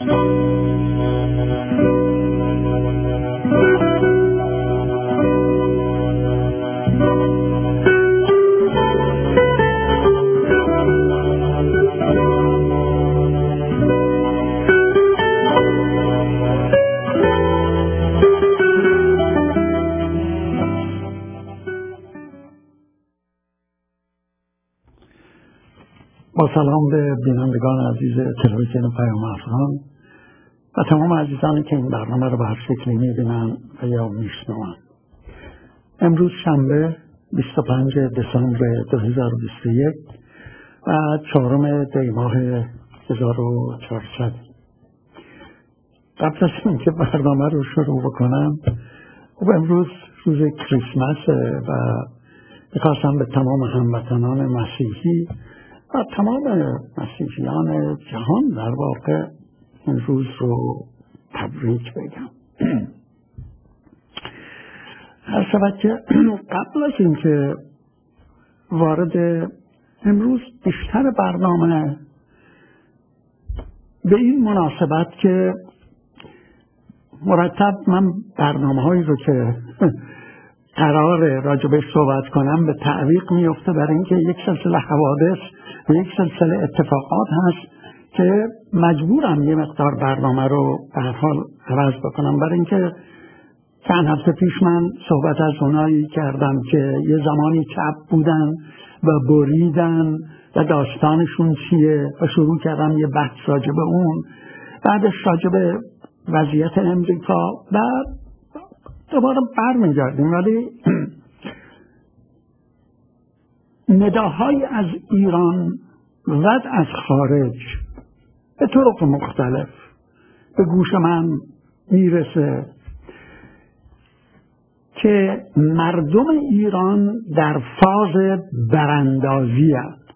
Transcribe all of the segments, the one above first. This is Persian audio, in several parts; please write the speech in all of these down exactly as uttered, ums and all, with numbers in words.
با سلام به بینندگان عزیز تلویزیون پیام افغان و تمام عزیزانی که این برنامه رو به هر شکلی می‌بینن و یا میشنون. امروز شنبه بیست و پنجم دسامبر دو هزار و بیست و یک و چهارم دی ماه هزار و چهارصد. قبل از اینکه برنامه رو شروع بکنم، خب امروز روز کریسمسه و می‌خواستم به تمام هموطنان مسیحی و تمام مسیحیان جهان در واقع این روز رو تبریک بگم. هر شود که قبل از اینکه وارد امروز بیشتر برنامه به این مناسبت که مرتب من برنامه هایی رو که قرار راجبش صحبت کنم به تعویق میفته، برای اینکه یک سلسله حوادث و یک سلسله اتفاقات هست که مجبورم یه مقدار برنامه رو به هر حال عوض بکنم. برای اینکه چند هفته پیش من صحبت از اونایی کردم که یه زمانی چپ بودن و بریدن و داستانشون چیه و شروع کردم یه بحث راجب اون، بعدش راجب وضعیت امریکا و دوباره برمیگردیم. ولی نداهای از ایران و از خارج به طرق مختلف به گوش من میرسه که مردم ایران در فاز براندازی هست.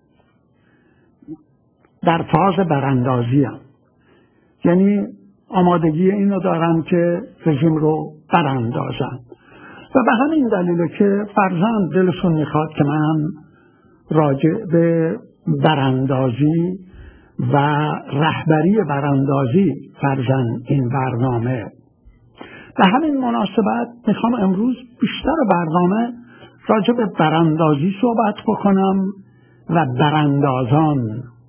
در فاز براندازی هست یعنی آمادگی اینو دارن که رژیم رو براندازن و به همین دلیل که فرزند دلشون میخواد که من راجع به براندازی و رهبری براندازی فرزند این برنامه. به همین مناسبت میخوام امروز بیشتر برنامه راجع به براندازی صحبت بکنم و براندازان،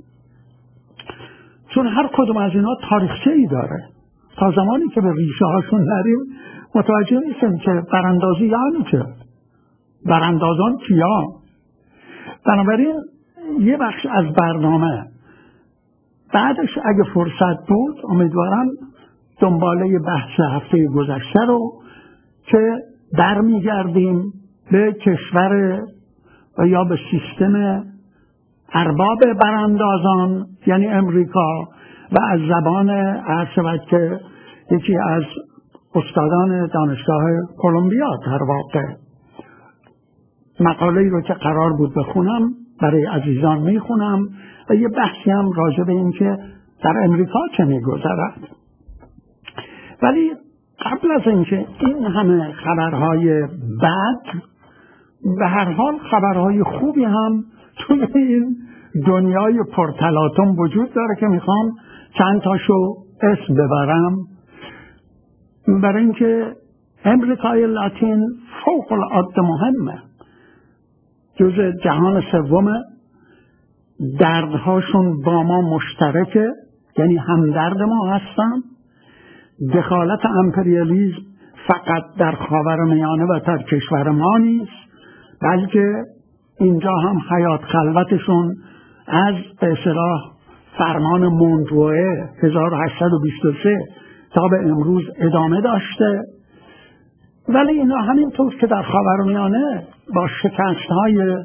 چون هر کدوم از اینا تاریخچه ای داره. تا زمانی که به ریشه هاشون نریم متوجه نیستیم که براندازی یعنی چه، براندازان کیا. بنابراین یه بخش از برنامه بعدش اگه فرصت بود امیدوارم دنباله بحث هفته گذشته رو که برمیگردیم به کشور و یا به سیستم ارباب براندازان یعنی امریکا و از زبان عرض شود که یکی از استادان دانشگاه کلمبیا در واقع مقاله‌ای رو که قرار بود بخونم برای عزیزان میخونم و یه بحثی هم راجع به این که در امریکا چه میگذرد. ولی قبل از اینکه این همه خبرهای بد، به هر حال خبرهای خوبی هم توی این دنیای پرتلاطم وجود داره که میخوام چند تاشو اسم ببرم، برای اینکه امریکای لاتین فوق العاده مهمه، جزء جهان سومه، دردهاشون با ما مشترکه، یعنی همدرد ما هستن. دخالت امپریالیسم فقط در خاورمیانه و در کشور ما نیست، بلکه اینجا هم حیات خلوتشون از به اصطلاح فرمان مونروئه هزار و هشتصد و بیست و سه تا به امروز ادامه داشته. ولی اینا همینطور که در خاورمیانه با شکست‌های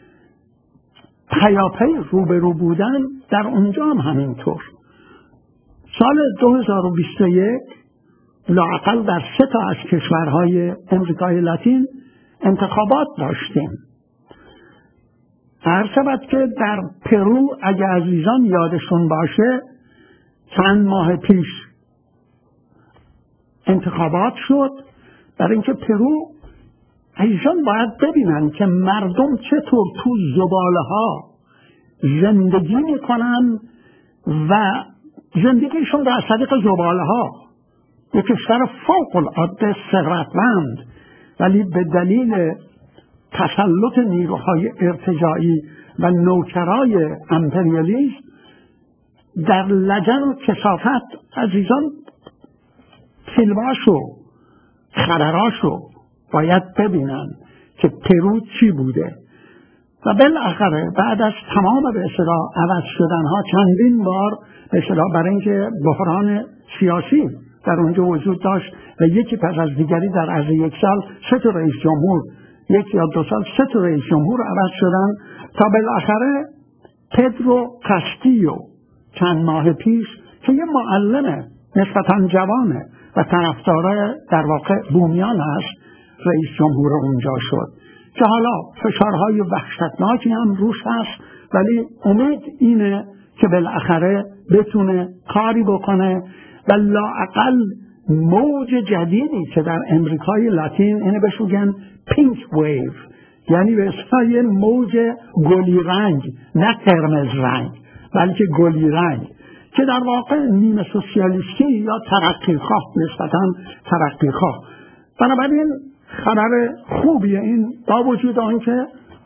پیاپی روبرو بودن، در اونجا هم همینطور. سال دو هزار و بیست و یک لااقل در سه تا از کشورهای امریکای لاتین انتخابات داشتیم. هر شود که در پرو اگه عزیزان یادشون باشه چند ماه پیش انتخابات شد، برای اینکه پرو عزیزان باید ببینن که مردم چطور تو زباله ها زندگی میکنن و زندگیشون در طریق زباله ها، یک کشور فوق العاده ثروتمند، ولی به دلیل تسلط نیروهای ارتجاعی و نوکرای امپریالیسم در لجن و کثافت عزیزان فیلماشو خبراشو باید ببینن که پرو چی بوده و بالاخره بعد از تمام به اصطلاح عوض شدن ها چندین بار به اصطلاح برای اینکه بحران سیاسی در اونجا وجود داشت و یکی پس از دیگری در عرض یک سال سه تا رئیس جمهور، یک یا دو سال سه تا رئیس جمهور عوض شدن تا بالاخره پدرو کاستیو چند ماه پیش که یه معلم نسبتاً جوانه و طرفدار در واقع بومیان هست رئیس جمهور اونجا شد که حالا فشارهای وحشتناکی هم روش هست، ولی امید اینه که بالاخره بتونه کاری بکنه و لااقل موج جدیدی که در امریکای لاتین اینه بهش میگن پینک ویو، یعنی به اصطلاح موج گلی رنگ، نه قرمز رنگ بلکه گلی رنگ، که در واقع نیمه سوسیالیستی یا ترقیخواه، نسبتاً ترقیخواه. بنابراین خبر خوبیه این، با وجود آنکه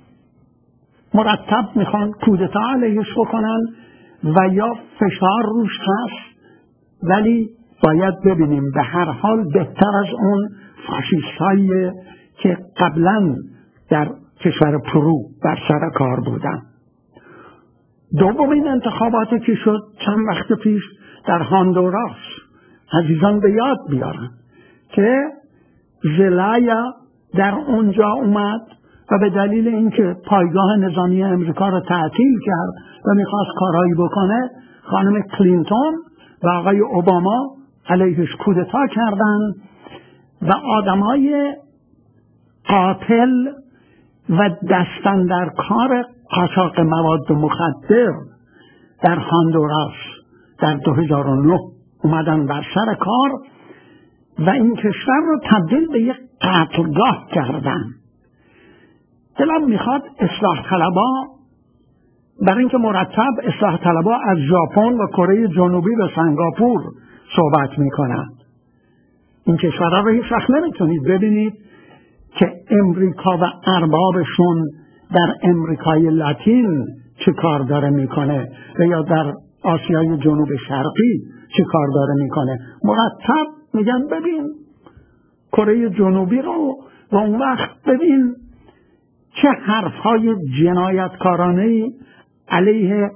مرتب میخوان کودتا علیهش بکنن و یا فشار روش هست، ولی باید ببینیم به هر حال بهتر از اون فاشیست هایی که قبلا در کشور پرو بر سر کار بودن. دومین انتخاباتی که شد چند وقت پیش در هاندوراس، عزیزان به یاد بیارن که زلایا در اونجا اومد و به دلیل اینکه پایگاه نظامی امریکا را تعطیل کرد و میخواست کارهایی بکنه، خانم کلینتون و آقای اوباما علیهش کودتا کردن و آدمای قاتل و دستن در کار قاچاق مواد مخدر در هاندوراس در دو هزار و نه اومدن بر سر کار و این کشور رو تبدیل به یک قتلگاه کردن. دلم میخواد اصلاح طلبا، برای اینکه مرتب اصلاح طلبا از ژاپن و کره جنوبی به سنگاپور صحبت میکنن، این کشورها رو هیچ وقت نمیتونید ببینید که امریکا و اربابشون در امریکای لاتین چه کار داره میکنه و یا در آسیای جنوب شرقی چه کار داره میکنه. مرتب میگن ببین کره جنوبی رو و اون وقت ببین چه حرفهای جنایتکارانه‌ای علیه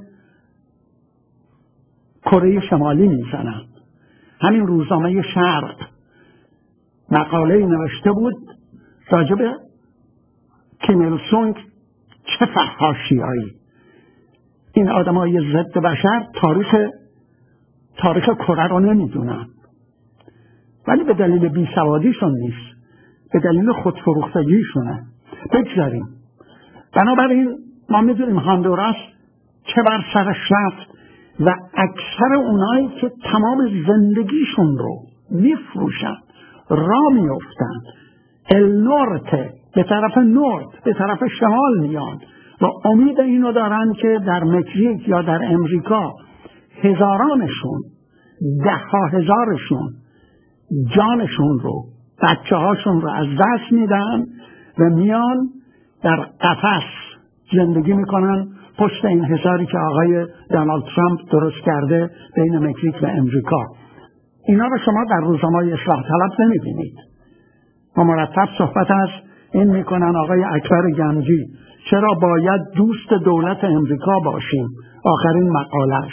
کره شمالی میزنن. همین روزنامه شرق مقاله نوشته بود راجع به کیم ایل سونگ، چه فحاشیایی. این آدمای ضد بشر تاریخ تاریخ کره رو نمیدونن، ولی به دلیل بیسوادیشون نیست، به دلیل خودفروختگیشونه. بگذاریم. بنابراین ما میدونیم هاندوراس چه بر سرش رفت و اکثر اونایی که تمام زندگیشون رو میفروشن، را میفتن النورته، به طرف نورد، به طرف شمال میان و امید اینو دارن که در مکزیک یا در امریکا هزارانشون، ده ها هزارشون جانشون رو، بچه هاشون رو از دست میدن و میان در قفس زندگی میکنن پشت این حصاری که آقای دونالد ترامپ درست کرده بین مکزیک و امریکا. اینا رو شما در روزنامه‌های اصلاح طلب نمیبینید. ما مرتب صحبت از این میکنن آقای اکبر گنجی چرا باید دوست دولت امریکا باشیم، آخرین مقالش.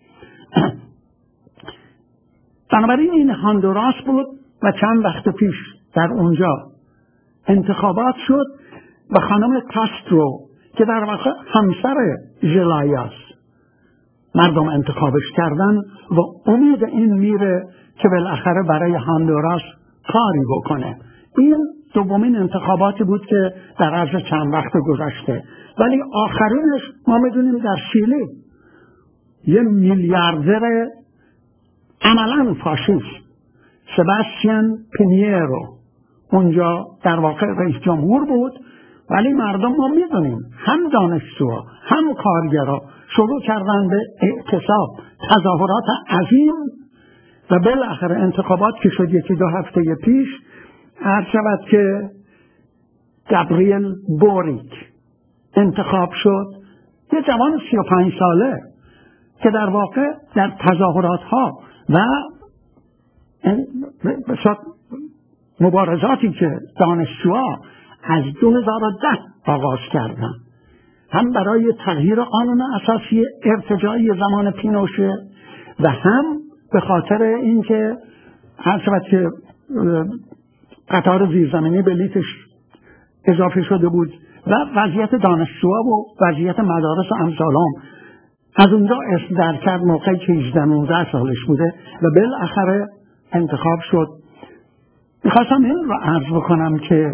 بنابراین این هاندوراس بود و چند وقت پیش در اونجا انتخابات شد و خانم کاسترو که در واقع همسر ژلایاس مردم انتخابش کردن و امید این میره که بالاخره برای هاندوراس کاری بکنه. این دومین انتخاباتی بود که در عرض چند وقت گذشته، ولی آخرینش ما میدونیم در شیلی یه میلیاردر عملاً فاشیست سباستیان پینیرو اونجا در واقع رئیس جمهور بود ولی مردم ما میدونیم هم دانشجوها هم کارگرها شروع کردن به اعتصاب، تظاهرات عظیم و بالاخره انتخابات که شد یکی دو هفته پیش، عرض شود که گابریل بوریک انتخاب شد، یه جوان سی و پنج ساله که در واقع در تظاهرات ها و مبارزاتی که دانشجوها از دو هزار و ده آغاز کردن، هم برای تغییر قانون اساسی ارتجاعی زمان پینوشه و هم به خاطر اینکه هر شود که قطار زیرزمینی به لیتش اضافه شده بود و وضعیت دانشجوها و وضعیت مدارس و امثالهم از اونجا اسم در کرد موقعی که هجده نوزده سالش بوده و بالاخره انتخاب شد. میخواستم این رو عرض بکنم که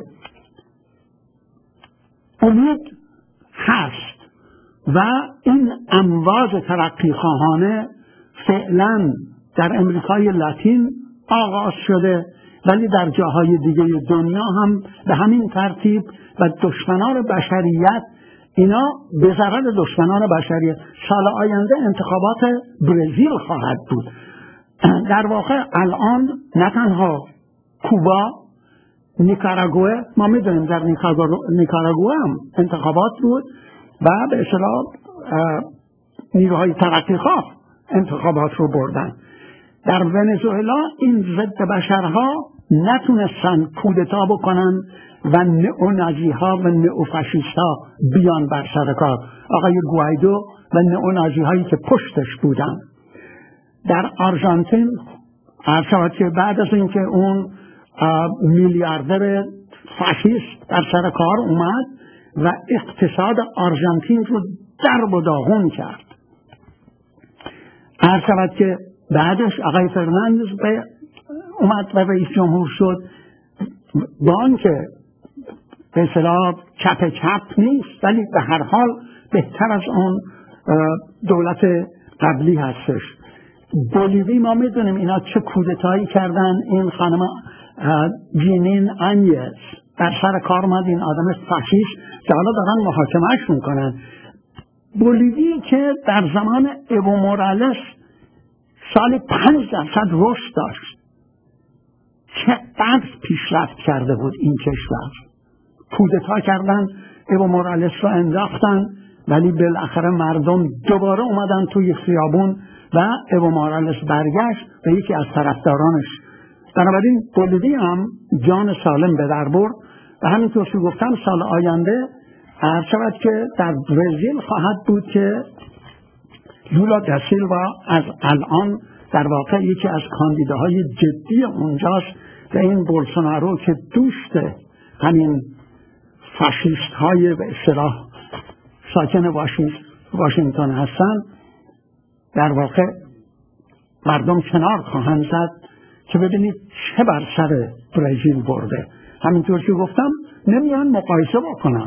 امید هست و این امواج ترقی خواهانه فعلا در امریکای لاتین آغاز شده، ولی در جاهای دیگه دنیا هم به همین ترتیب و دشمنان بشریت، اینا به ضرر دشمنان بشریت. سال آینده انتخابات برزیل خواهد بود. در واقع الان نه تنها کوبا، نیکاراگوئه، ما میدونیم در نیکاراگوئه هم انتخابات بود و به اصطلاح نیروهای ترقیخواه انتخابات رو بردن. در ونزوئلا این ضد بشرها نتونستن کودتا بکنن و نئونازی ها و نئوفاشیست ها بیان بر سر کار، آقای گوایدو و نئونازی هایی که پشتش بودن. در آرژانتین عرض که بعد از اینکه اون میلیاردر فاشیست در سر کار اومد و اقتصاد آرژانتین رو درب و داغون کرد، عرض که بعدش آقای فرناندز اومد و رئیس جمهور شد. با آنکه به اصطلاح چپ چپ نیست، ولی به هر حال بهتر از اون دولت قبلی هستش. بولیوی ما میدونیم اینا چه کودتایی کردن. این خانم جینین آنیز در سر کار اومد، این آدم فاشیست که حالا دارن محاکمهش میکنن. بولیوی که در زمان ایو مورالس سال پنج درصد رشد داشت، چقدر پیشرفت کرده بود این کشور. کودتا کردن، ایو مورالس رو انداختن، ولی بالاخره مردم دوباره اومدن توی خیابون و ایو مورالس برگشت و یکی از طرفدارانش. بنابراین بولیوی هم جان سالم به در برد و همینطور که گفتم سال آینده عرض شود که در برزیل خواهد بود که لولا دا سیلوا از الان در واقع یکی از کاندیداهای جدی اونجاست و این بولسونارو که دوست همین فاشیست های به اصطلاح ساکن واشنگتن هستن، در واقع مردم کنار خواهند زد که ببینید چه بر سر برزیل برده. همینطور که گفتم نمیان مقایسه بکنم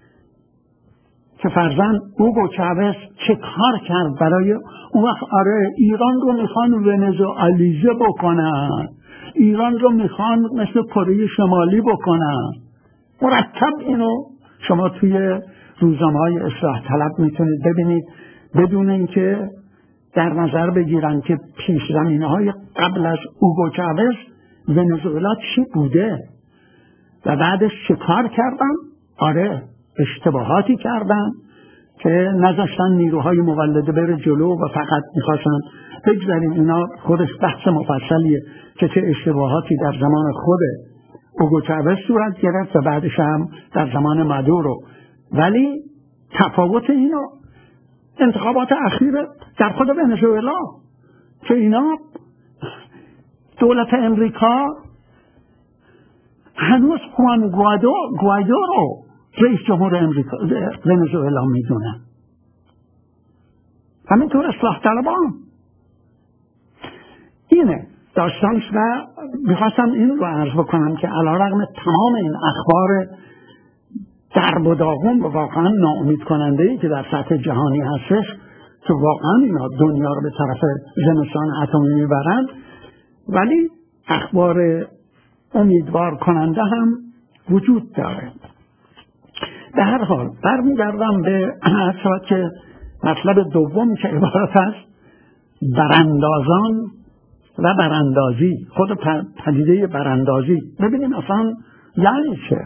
که فرزن اوگو چاوز چه کار کرد برای اون وقت. آره ایران رو میخوان ونزوئالیزه بکنن، ایران رو میخوان مثل کره شمالی بکنن. مرتب اینو شما توی روزنامه‌های اصلاح طلب میتونید ببینید، بدون اینکه در نظر بگیرن که پیش زمینه‌های قبل از اوگو چاوز ونزوئلا چی بوده و بعدش چه کار کردن. آره اشتباهاتی کردن که نذاشتن نیروهای مولده بره جلو و فقط میخواستن بگذاریم. اینا خودش بحث مفصلیه که چه اشتباهاتی در زمان خود اوگو چاوز صورت گرفت و بعدش هم در زمان مادورو. ولی تفاوت اینو انتخابات اخیر در خود ونزوئلا که اینا دولت امریکا هنوز خوان گوایدو گوایدو رو رئیس جمهور امریکا ونزوئلا میدونن، همینطور اصلاح طلبان. اینه داستانش و میخواستم این رو عرض بکنم که علیرغم تمام این اخبار درب و داغون و واقعا ناامید کننده‌ای که در سطح جهانی هستش که واقعا اینا دنیا رو به طرف زمستان اتمی میبرن، ولی اخبار امیدوار کننده هم وجود داره. به هر حال برمیگردم به شاید که مطلب دوم که عبارت است براندازان و براندازی، خود پدیده براندازی. ببینیم اصلا یعنی چه.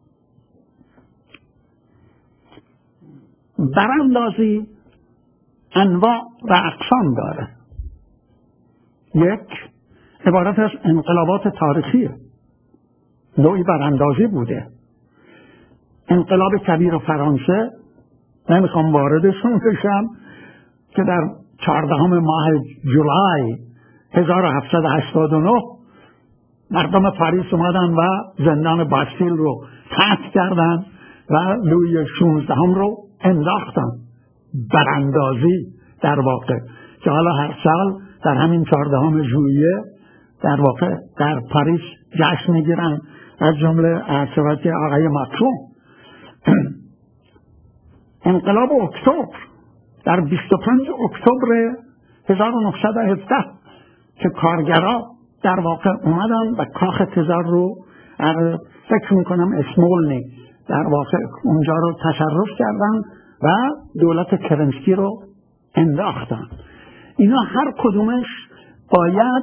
براندازی انواع و اقسام داره. یک، عبارت از انقلابات تاریخیه، نوعی براندازی بوده. انقلاب کبیر فرانسه، نمیخوام واردشون بشم، که در چهاردهم ماه جولای هزار و هفتصد و هشتاد و نه مردم پاریس اومدن و زندان باستیل رو فتح کردن و لویی شانزدهم رو انداختن. براندازی در واقع که حالا هر سال در همین چهاردهم ژوئیه در واقع در پاریس جشن میگیرن، از جمله عرض آقای ماکرون. انقلاب اکتبر در بیست و پنج اکتبر هزار و نهصد و هفده که کارگرها در واقع اومدن و کاخ تزار رو فکر میکنم اسمولنی در واقع اونجا رو تصرف کردن و دولت کرنسکی رو انداختن. اینا هر کدومش باید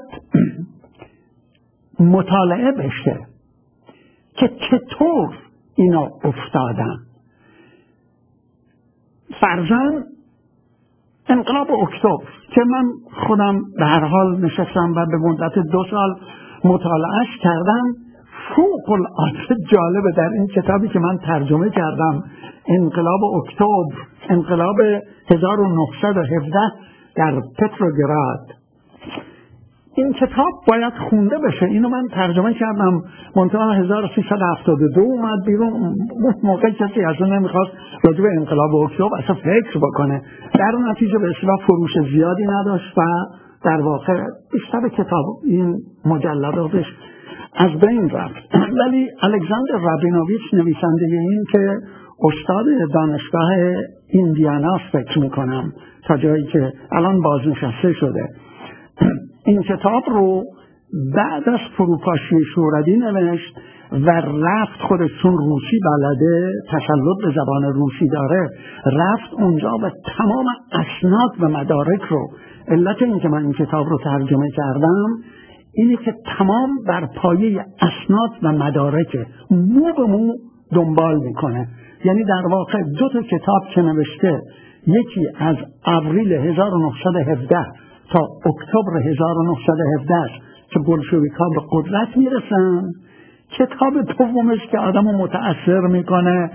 مطالعه بشه که چطور اینا افتادن. فرضاً انقلاب اکتبر که من خودم به هر حال نشستم و به مدت دو سال مطالعهش کردم، فوق العاده جالبه. در این کتابی که من ترجمه کردم، انقلاب اکتبر، انقلاب هزار و نهصد و هفده در پتروگراد، این کتاب باید خونده بشه. اینو من ترجمه کردم، منتها هزار و سیصد و هفتاد و دو اومد بیرون. اون موقع کسی اصلا نمیخواست راجع به انقلاب اکتبر اصلا فکر بکنه، در نتیجه به اصطلاح فروش زیادی نداشت و در واقع بیشتر کتاب این مجلداتش از بین رفت. ولی الکساندر رابینوویچ نویسنده این که استاد دانشگاه ایندیانا فکر میکنم تا جایی که الان بازنشسته شده، این کتاب رو بعد از فروپاشی شوروی نوشت و رفت، خودشون روسی بلده، تسلط به زبان روسی داره، رفت اونجا و تمام اسناد و مدارک رو، علت این که من این کتاب رو ترجمه کردم اینه که تمام بر پایه اسناد و مدارک، مو به مو دنبال میکنه. یعنی در واقع دو تا کتاب که نوشته، یکی از اپریل هزار و نهصد و هفده تا اکتبر هزار و نهصد و هفده که بولشویک‌ها به قدرت میرسن، کتاب دومش که آدمو متأثر میکنه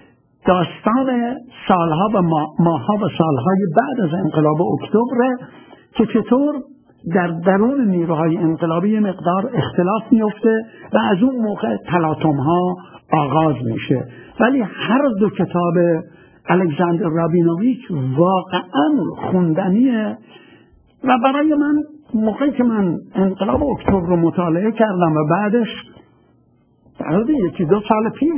داستان سالها و ماهها و سالهای بعد از انقلاب اکتبر، که چطور در درون نیروهای انقلابی مقدار اختلاف میفته و از اون موقع تلاطم‌ها آغاز میشه. ولی هر دو کتاب الکساندر رابینوویچ واقعا خوندنیه و برای من موقعی که من انقلاب اکتبر رو مطالعه کردم و بعدش در یکی دو سال پیش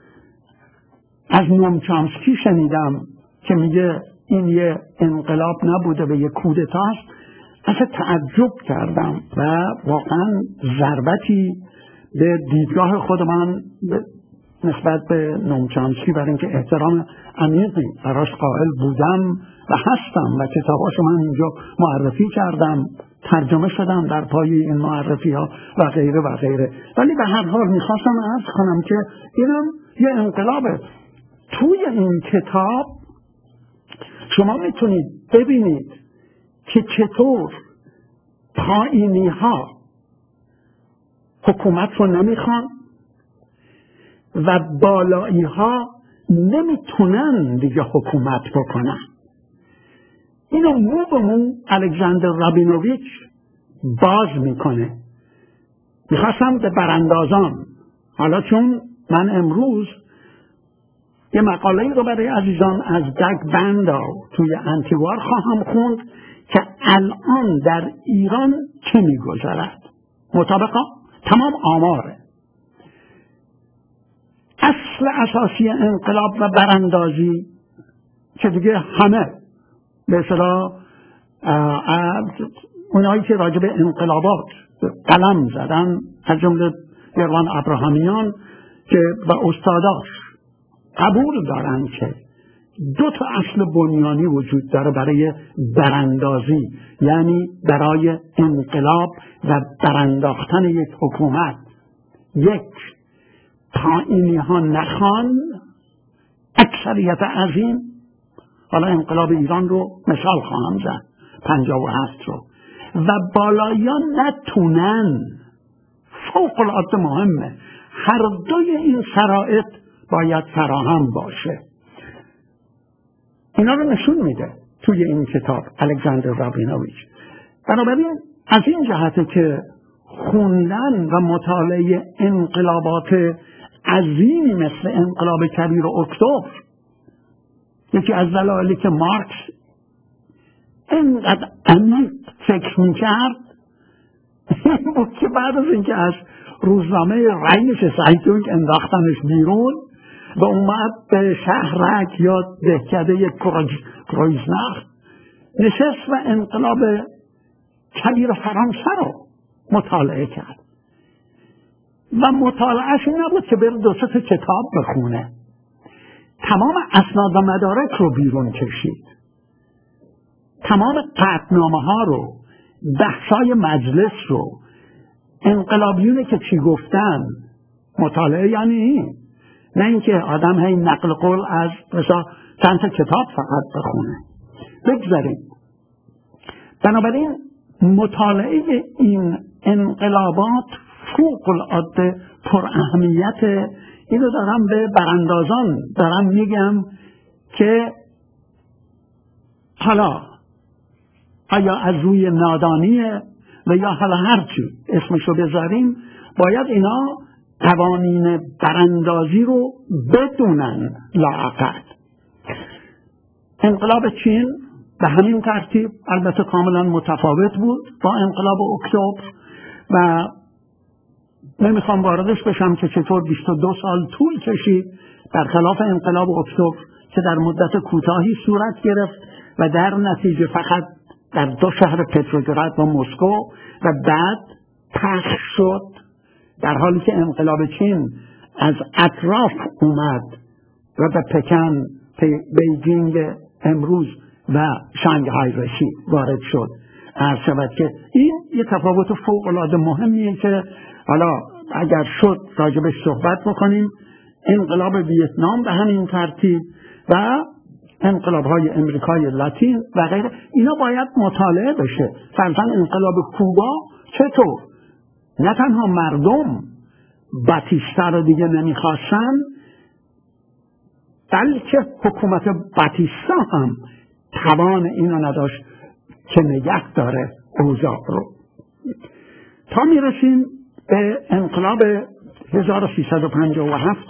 از نوم چامسکی شنیدم که میگه این یه انقلاب نبوده به یه کودتاست، اصلا تعجب کردم و واقعا ضربتی به دیدگاه خود من نسبت به نوم چامسکی، برای اینکه احترام عمیقی براش قائل بودم و هستم و کتاباشو من اینجا معرفی کردم، ترجمه شدم در پای این معرفی ها و غیره و غیره. ولی به هر حال میخواستم عرض کنم که اینم یه انقلابه. توی این کتاب شما میتونید ببینید که چطور پایینی ها حکومت رو نمیخوان و بالایی ها نمیتونن دیگه حکومت بکنن. اینو مو به مو الکساندر رابینوویچ باز میکنه. میخواستم به براندازان، حالا چون من امروز یه مقاله رو برای عزیزان از دگ بندا توی انتیوار خواهم خوند که الان در ایران چه میگذرد مطابق تمام آماره. اصل اساسی انقلاب و براندازی که دیگه همه به اصطلاح اونایی که راجع به انقلابات قلم زدن، از جمله یروان ابراهامیان که با استاداش قبول دارن که دو تا اصل بنیانی وجود داره برای براندازی، یعنی برای انقلاب و برانداختن یک حکومت. یک، پایینی ها نخوان، اکثریت عظیم، حالا انقلاب ایران رو مثال خواهم زد، پنجاه و هفت رو، و بالایان نتونن. فوق العاده مهمه هر دوی این شرایط باید فراهم باشه. اینا رو نشون میده توی این کتاب الکساندر رابینوویچ. بنابراین از این جهته که خوندن و مطالعه انقلابات عظیمی مثل انقلاب کبیر اکتبر، یکی از دلایلی که مارکس اینقدر عمیق فکر میکرد این بود که بعد از اینکه از روزنامه رئیس سایتونگ انداختنش بیرون و اومد به شهرک یا دهکده کرویزناخ نشست و انقلاب کبیر فرانسه رو مطالعه کرد و مطالعهش این نبود که بره دو سه کتاب بخونه، تمام اسناد و مدارک رو بیرون کشید، تمام قطعنامه ها رو، بحثای مجلس رو، انقلابیونه که چی گفتن. مطالعه یعنی این، نه اینکه آدم هی نقل قول از مثلا چند تا کتاب فقط بخونه. بگذاریم. بنابراین مطالعه این انقلابات فوق العاده پر اهمیت. اینو دارم به براندازان دارم میگم که حالا آیا از روی نادانیه و یا حالا هرچی اسمشو بذاریم، باید اینا قوانین براندازی رو بدونن لااقل. انقلاب چین به همین ترتیب البته کاملا متفاوت بود با انقلاب اکتبر و نمیخوام واردش بشم که چطور بیست و دو سال طول کشید برخلاف انقلاب اکتبر که در مدت کوتاهی صورت گرفت و در نتیجه فقط در دو شهر پتروگراد و مسکو و بعد پخش شد، در حالی که انقلاب چین از اطراف اومد و به پکن، بیجینگ امروز و شانگهای رسید وارد شد. عرض شود که این یه تفاوت فوق العاده مهمیه که حالا اگر شد راجبش صحبت بکنیم. انقلاب ویتنام به همین ترتیب و انقلاب های امریکای لاتین و غیره، اینا باید مطالعه بشه. فرضاً انقلاب کوبا چطور؟ نه تنها مردم باتیستا رو دیگه نمیخواستن، بلکه حکومت باتیستا هم توان اینو نداشت که نگه داره اوضاع رو. تا میرسیم به انقلاب هزار و سیصد و پنجاه و هفت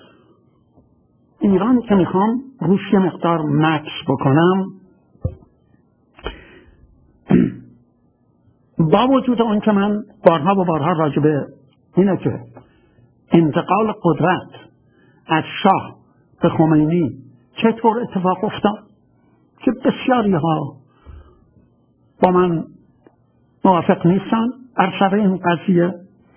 ایران که میخوام روش یه مقدار مکس بکنم. با وجود اون که من بارها و بارها راجبه اینه که انتقال قدرت از شاه به خمینی چطور اتفاق افتاد که بسیاری ها با من موافق نیستن بر سر این قضیه.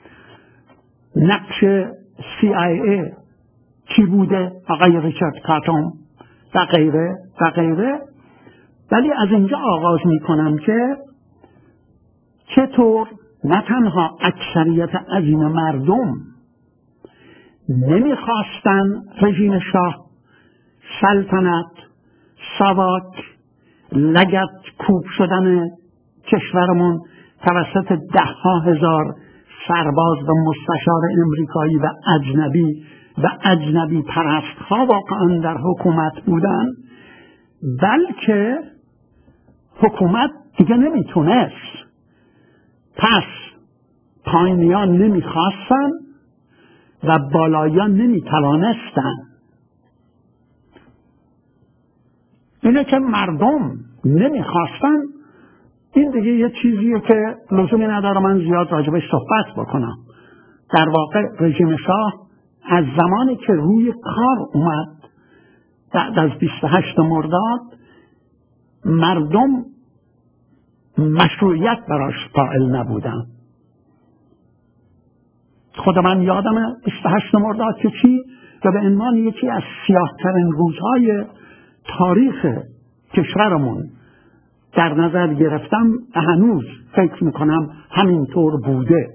نقش سی آی ای چی بوده، آقای ریچارد کاتون و غیره و غیره. ولی از اینجا آغاز می کنم که چطور نه تنها اکثریت عظیم مردم نمیخواستن رژیم شاه، سلطنت، ساواک، لگد کوب شدن کشورمون توسط ده ها هزار سرباز و مستشار امریکایی و اجنبی و اجنبی پرست ها واقعا در حکومت بودن، بلکه حکومت دیگه نمیتونست. پس پایینیان نمیخواستن و بالایان نمیتوانستن. اینه که مردم نمیخواستن، این دیگه یه چیزیه که لزومی نداره من زیاد راجبش صحبت بکنم. در واقع رژیم شاه از زمانی که روی کار اومد بعد از بیست و هشت مرداد، مردم مشروعیت براش قائل نبودن. خود من یادمه بیست و هشت مرداد که چی؟ و به عنوان یکی از سیاه‌ترین روزهای تاریخ کشورمون در نظر گرفتم، هنوز فکر میکنم همینطور بوده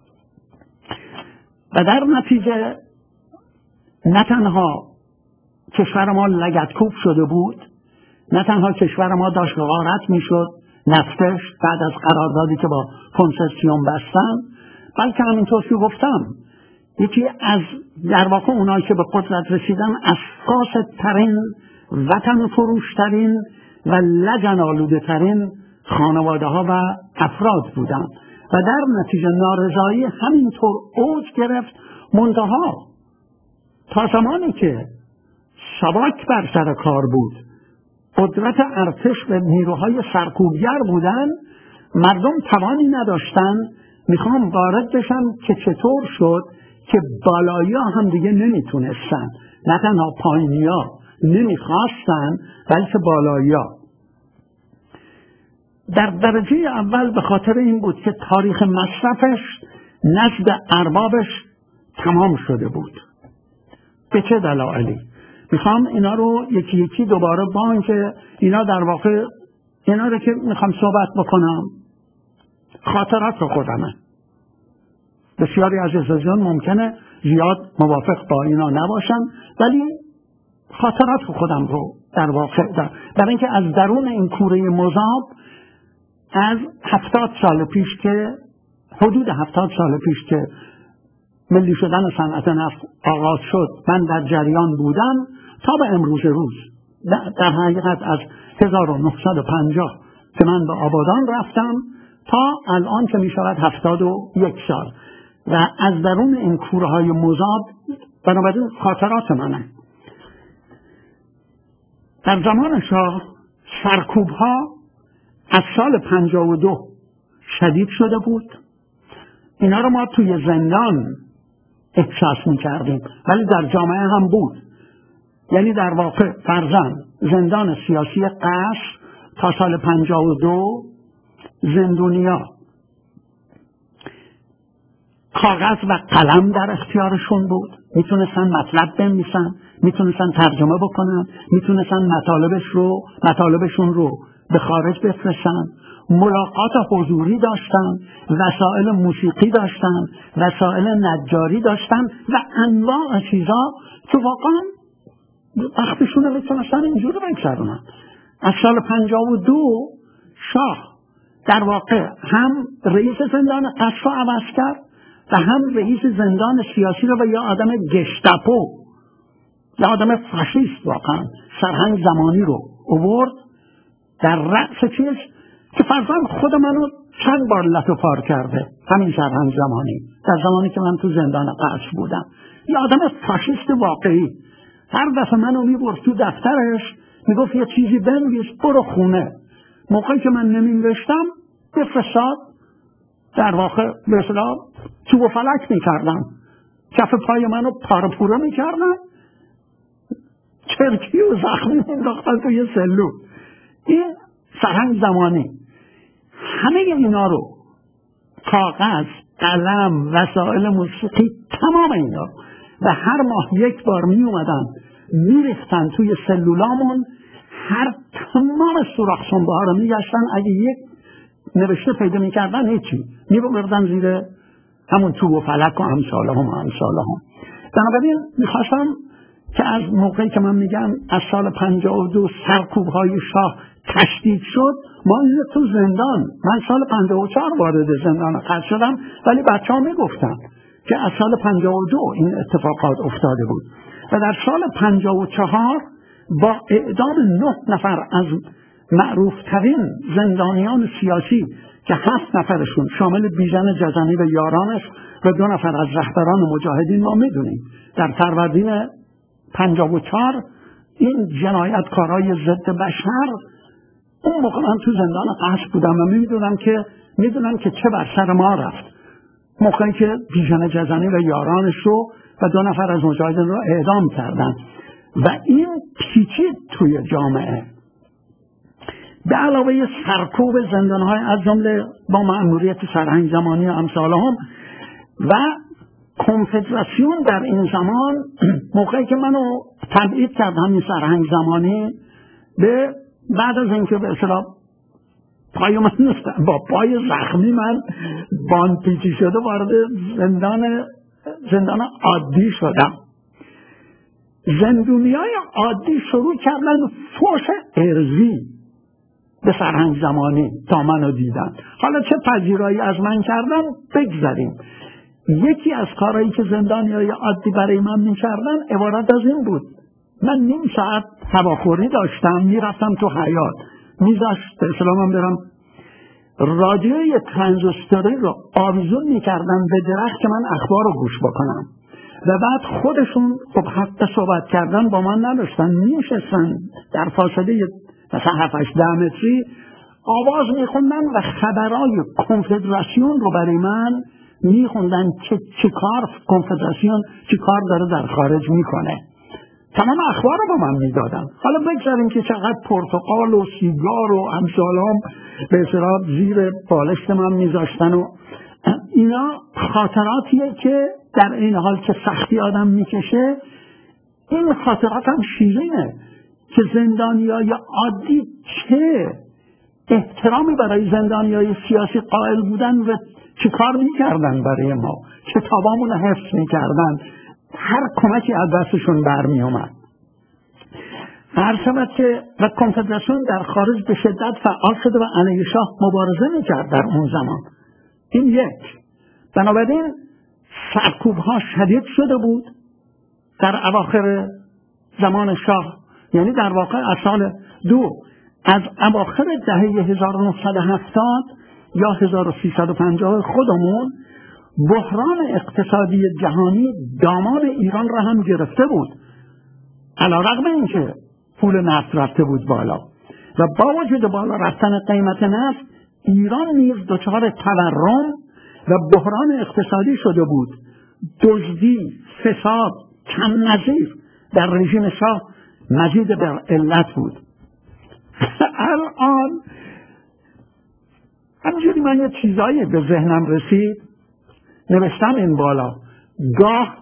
و در نتیجه نه تنها کشور ما لگدکوب شده بود، نه تنها کشور ما داشت غارت میشد نفتش بعد از قراردادی که با کنسرسیوم بستن، بلکه همینطور که گفتم یکی از در واقع اونایی که به قدرت رسیدن از فاسدترین، وطن فروشترین و لجن آلوده ترین خانواده ها و افراد بودند و در نتیجه نارضایی همینطور اوج گرفت. منتها تا زمانی که ساواک بر سر کار بود، قدرت ارتش و نیروهای سرکوبگر بودن، مردم توانی نداشتن. میخوام وارد بشم که چطور شد که بالایی ها هم دیگه نمیتونستن، نه تنها پایینی ها نمیخواستن بلکه بالایی ها. در درجه اول به خاطر این بود که تاریخ مصرفش نزد اربابش تمام شده بود. به چه دلایلی؟ میخوام اینا رو یکی یکی دوباره با اینکه اینا در واقع اینا رو که میخوام صحبت بکنم خاطرات رو خودمه. بسیاری از عزیزان ممکنه زیاد موافق با اینا نباشن، ولی خاطرات خودم رو در واقع در برای اینکه از درون این کوره مذاب از هفتاد سال پیش که حدود هفتاد سال پیش که ملی شدن صنعت نفت آغاز شد من در جریان بودم تا به امروز روز، در حقیقت از هزار و نهصد و پنجاه که من به آبادان رفتم تا الان که می شود هفتاد و یک سال و از درون این کوره های مذاب بنابراین خاطرات منه. در زمان شاه سرکوب ها از سال پنجاه و دو شدید شده بود. اینا رو ما توی زندان احساس می کردیم ولی در جامعه هم بود. یعنی در واقع فرضاً زندان سیاسی قصر تا سال پنجاه و دو زندونیا کاغذ و قلم در اختیارشون بود، میتونستن مطلب بنویسن، میتونستن ترجمه بکنن، میتونستن مطالبش رو مطالبشون رو به خارج بفرستن، ملاقات حضوری داشتن، وسایل موسیقی داشتن، وسایل نجاری داشتن و انواع چیزا که واقعا وقتشون رو میتونستن اینجور بگذرونن. از سال پنجاه و دو شاه در واقع هم رئیس زندان قصر رو عوض کرد و هم رئیس زندان سیاسی رو و یا آدم گشتاپو یا آدم فاشیست واقعا سرهنگ زمانی رو آورد در رأس چیز که فرضاً خود منو چند بار لط و پار کرده. همین سرهنگ زمانی در زمانی که من تو زندان قصر بودم یا آدم فاشیست واقعی هر دفعه منو میبرد تو دفترش میگفت یه چیزی بنویس برو خونه. موقعی که من نمی‌نوشتم بفرستاد در واقع به اصطلاح چوب و فلک میکردم، کف پای منو پارپوره میکردم، چرکی و زخمی مینداختن توی سلول. این سرهنگ زمانی همه اینا رو کاغذ، قلم، وسایل موسیقی، تمام اینا و هر ماه یک بار می اومدن میریختن توی سلولامون، هر تمام سوراخ سنبه ها رو میگشتن، اگه یک نوشته پیدا میکردن هیچی میبردن زیر همون توب و فلک و امثال هم و امثال هم. بنابراین میخواستم که از موقعی که من میگم از سال پنجاه و دو سرکوب های شاه تشدید شد، ما اینو تو زندان، من سال پنجاه و چهار وارد زندان قصر شدم ولی بچه ها میگفتن که از سال پنجاه و دو این اتفاقات افتاده بود و در سال پنجاه و چهار با اعدام نه نفر از معروفترین زندانیان سیاسی که هفت نفرشون شامل بیژن جزنی و یارانش و دو نفر از رهبران مجاهدین ما میدونیم در فروردین پنجاه و چهار این جنایتکارای ضد بشر، اون موقع من تو زندان قصر بودم و میدونم که میدونم که چه بر سر ما رفت موقعی که بیژن جزنی و یارانش رو و دو نفر از مجاهدین رو اعدام کردن و این پیچید توی جامعه. به علاوه سرکوب زندانهای از جمله با مأموریت سرهنگ زمانی و امثال هم و کنفدراسیون در این زمان موقعی که منو تبعید کرد همین سرهنگ زمانی، به بعد از اینکه به اصطلاح پای من با پای زخمی من باندپیچی شده وارد زندان زندان عادی شدم. زندونیای عادی شروع کردن فوش ارضی به سرهنگ زمانی تا منو دیدن. حالا چه پذیرایی از من کردن بگذاریم. یکی از کارهایی که زندانیای عادی برای من میکردن عبارت از این بود: من نیم ساعت هواخوری داشتم، میرفتم تو حیاط، میذاشت به اصطلاح من برم رادیوی ترانزیستوری رو آویزون میکردن به درخت که من اخبار رو گوش بکنم و بعد خودشون خب حق صحبت کردن با من نداشتن، میشستن در فاصله مثلا هفت هشت ده متری آواز میخوندن و خبرهای کنفدراسیون رو برای من میخوندن که چی کار کنفدراسیون چی کار داره در خارج میکنه. تمام اخبار رو با من میدادن. حالا بگذاریم که چقدر پرتقال و سیگار و امثالام به اصطلاح زیر بالشت من میذاشتن و اینا خاطراتیه که در این حال که سختی آدم میکشه، این خاطرات هم شیرینه که زندانیای عادی چه احترامی برای زندانیای سیاسی قائل بودن و چه کار میکردن برای ما، کتابامون رو حفظ میکردن، هر کمکی از دستشون برمی اومد. هر شود که و کنفدراسیون در خارج به شدت فعال شده و علیه شاه مبارزه میکرد در اون زمان. این یک. بنابراین سرکوب ها شدید شده بود در اواخر زمان شاه، یعنی در واقع از سال دو از اواخر دهه هزار و نهصد و هفتاد یا هزار و سیصد و پنجاه خودمون بحران اقتصادی جهانی دامان ایران را هم گرفته بود، علیرغم اینکه پول نفت رفته بود بالا و با وجود بالا رفتن قیمت نفت ایران نیز دچار تورم و بحران اقتصادی شده بود. دزدی، فساد کم نظیر در رژیم شاه مزید بر علت بود. الان همینجوری من یه چیزایی به ذهنم رسید نوشتم این بالا: گاه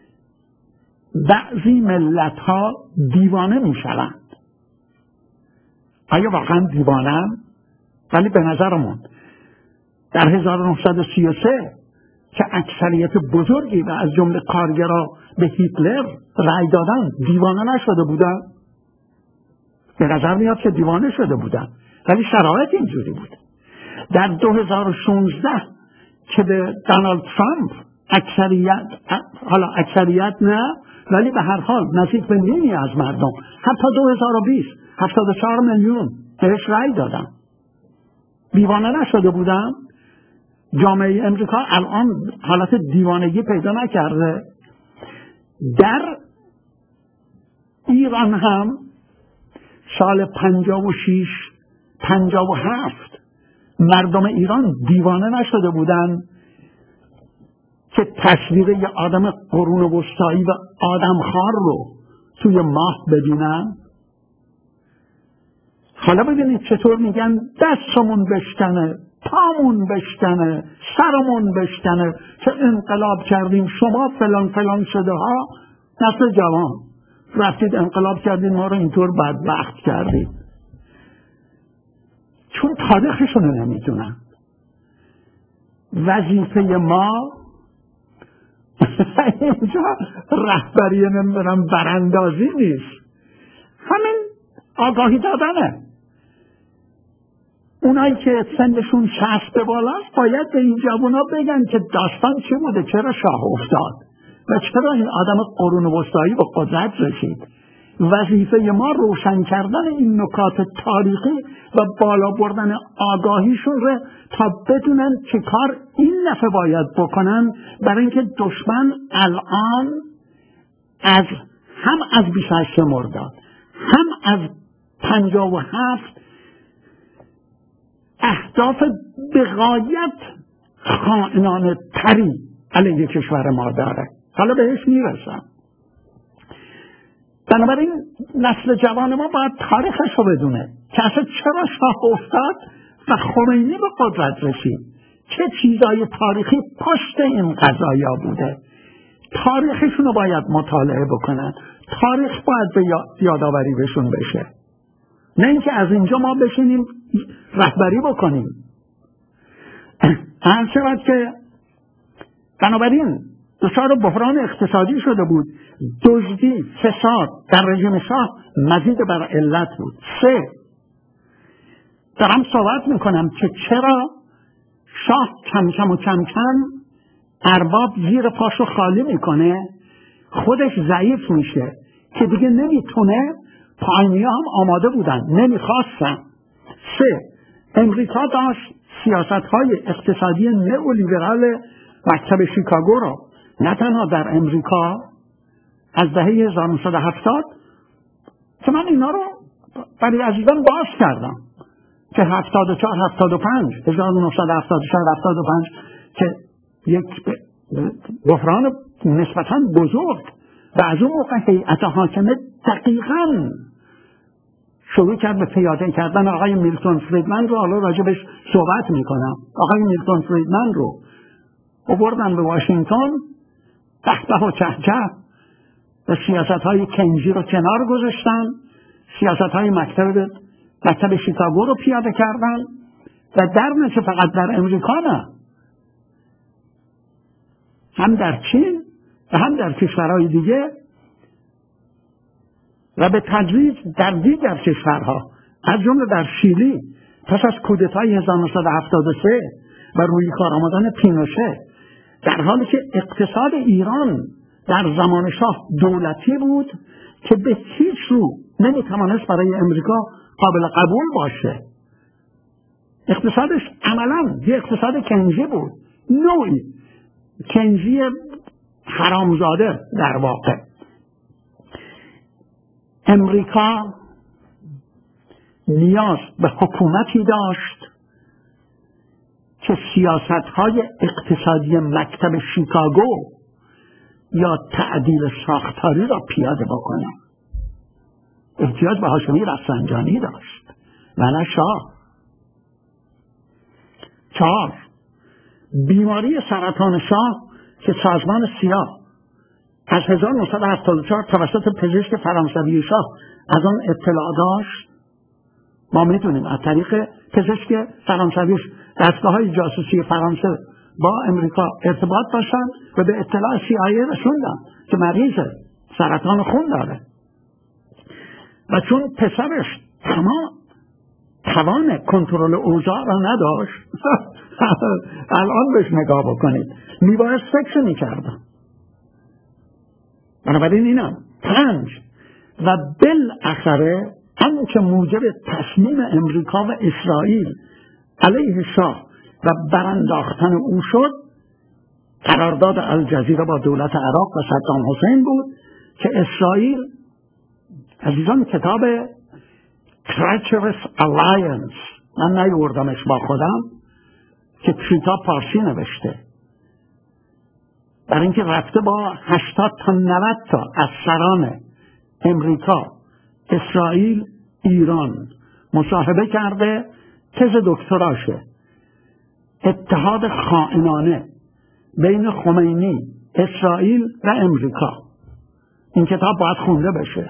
بعضی ملت ها دیوانه می شوند. آیا واقعا دیوانه؟ ولی به نظرمون در هزار و نهصد و سی و سه که اکثریت بزرگی و از جمله کارگرها به هیتلر رأی دادن دیوانه نشده بودن؟ به نظر میاد که دیوانه شده بودن، ولی شرایط اینجوری بود. در دو هزار و شانزده که به دونالد ترامپ اکثریت، حالا اکثریت نه ولی به هر حال نزدیک به نیمی از مردم، حتی دو هزار و بیست هفتاد و چهار میلیون بهش رأی دادن، دیوانه نشده بودن؟ جامعه امریکا الان حالت دیوانگی پیدا نکرده. در ایران هم سال پنجاه و شش پنجاه و هفت مردم ایران دیوانه نشده بودن که تصویر یه آدم قرون وسطایی و آدمخوار رو توی ماه ببینن. حالا ببینید چطور میگن دستمون بشکنه، پامون بشکنه، سرمون بشکنه که انقلاب کردیم، شما فلان فلان شده ها نسل جوان رفتید انقلاب کردید، ما رو اینطور بدبخت کردید. چون تاریخشون رو نمیدونن. وظیفه ما اینجا رهبری نمیدونم براندازی نیست، همین آگاهی دادنه. اونایی که سنشون شصت به بالاست باید به این جوونا بگن که داستان چی بوده، چرا شاه افتاد و چرا این آدم قرون وسطایی به قدرت رسید. وظیفه ما روشن کردن این نکات تاریخی و بالا بردن آگاهیشون رو تا بدونن چه کار این دفعه باید بکنن، برای اینکه دشمن الان از هم از بیست و هشت مرداد هم از پنجاه و هفت اهداف بغایت خائنانه تری علیه کشور ما داره. حالا بهش میرسم. بنابراین نسل جوان ما باید تاریخش رو بدونه که اصلا چرا شاه افتاد و خمینی به قدرت رسید، چه چیزای تاریخی پشت این قضایا بوده. تاریخشون رو باید مطالعه بکنن، تاریخ باید به یادآوری بهشون بشه، نه اینکه از اینجا ما بشینیم رهبری بکنیم. هر شود که بنابراین دچار بحران اقتصادی شده بود، دزدی، فساد در رژیم شاه مزید بر علت بود. سه، دارم صحبت میکنم که چرا شاه کم کم و کم کم ارباب زیر پاشو خالی میکنه، خودش ضعیف میشه که دیگه نمیتونه. پایینی هم آماده بودن، نمیخواستن. سه، امریکا داشت سیاست های اقتصادی نئولیبرال مکتب شیکاگو رو نه تنها در امریکا از دهه هزار و نهصد و هفتاد که من اینا رو برای عزیزان باز کردم که هفتاد و چهار هفتاد و پنج هزار و نهصد و هفتاد و چهار هفتاد و پنج که یک بحران نسبتاً بزرگ و از اون موقع هیئت حاکمه دقیقاً شروع کرد به پیاده کردن آقای میلتون فریدمن رو. حالا راجبش صحبت میکنم. آقای میلتون فریدمن رو آوردن به واشنگتن، تحته و چهچه و سیاست های کینزی رو کنار گذاشتن، سیاست های مکتب مکتب شیکاگو رو پیاده کردن و در نتیجه فقط در امریکا نه، هم در چین و هم در کشورهای دیگه و به تدریج در دیگر کشورها از جمله در شیلی پس از کودتای هزار و نهصد و هفتاد و سه و روی کار آمدن پینوشه، در حالی که اقتصاد ایران در زمان شاه دولتی بود که به هیچ رو نمیتوانست برای امریکا قابل قبول باشه. اقتصادش عملاً یه اقتصاد کینزی بود، نوعی کینزی حرامزاده در واقع. امریکا نیاز به حکومتی داشت که سیاست‌های اقتصادی مکتب شیکاگو یا تعدیل ساختاری را پیاده بکنه. احتیاج به هاشمی رفسنجانی داشت و نه شاه. چهار، بیماری سرطان شاه که سازمان سیاه از هزار و نهصد و هفتاد و چهار توسط پزشک فرانسوی شاه از آن اطلاع داشت. ما میدونیم از طریق پزشک فرانسویش دستگاه‌های جاسوسی فرانسه با امریکا ارتباط داشتن و به اطلاع سی آی ای رسوندن که مریض سرطان خون داره و چون پسرش تمام توان کنترل اوضاع را نداشت الان بهش نگاه بکنید، میبایست فکر میکردن. بنابراین اینم پنج و بالاخره آنچه موجب تصمیم امریکا و اسرائیل علیه شاه و برانداختن او شد، قرارداد الجزیره با دولت عراق و صدام حسین بود که اسرائیل، عزیزان کتاب Treacherous Alliance من نیوردمش با خودم که کتاب پارسی نوشته، برای اینکه رفته با هشتاد تا نود تا از سران امریکا، اسرائیل، ایران مصاحبه کرده، تز دکتراشه اتحاد خائنانه بین خمینی، اسرائیل و امریکا. این کتاب باید خونده بشه.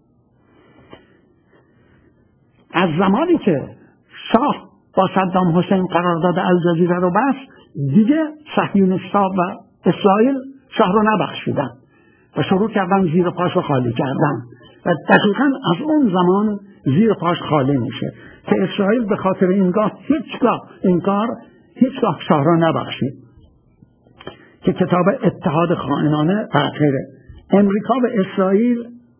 از زمانی که شاه با صدام حسین قرارداد الجزیره رو بست، دیگه صهیونیست‌ها و اسرائیل شاه رو نبخشیدن و شروع کردن زیر پاش خالی کردن و دقیقاً از اون زمان زیر پاش خالی میشه که اسرائیل به خاطر اینگاه هیچگاه این کار هیچگاه شاه رو نبخشید که کتاب اتحاد خائنانه و غیره. امریکا و اسرائیل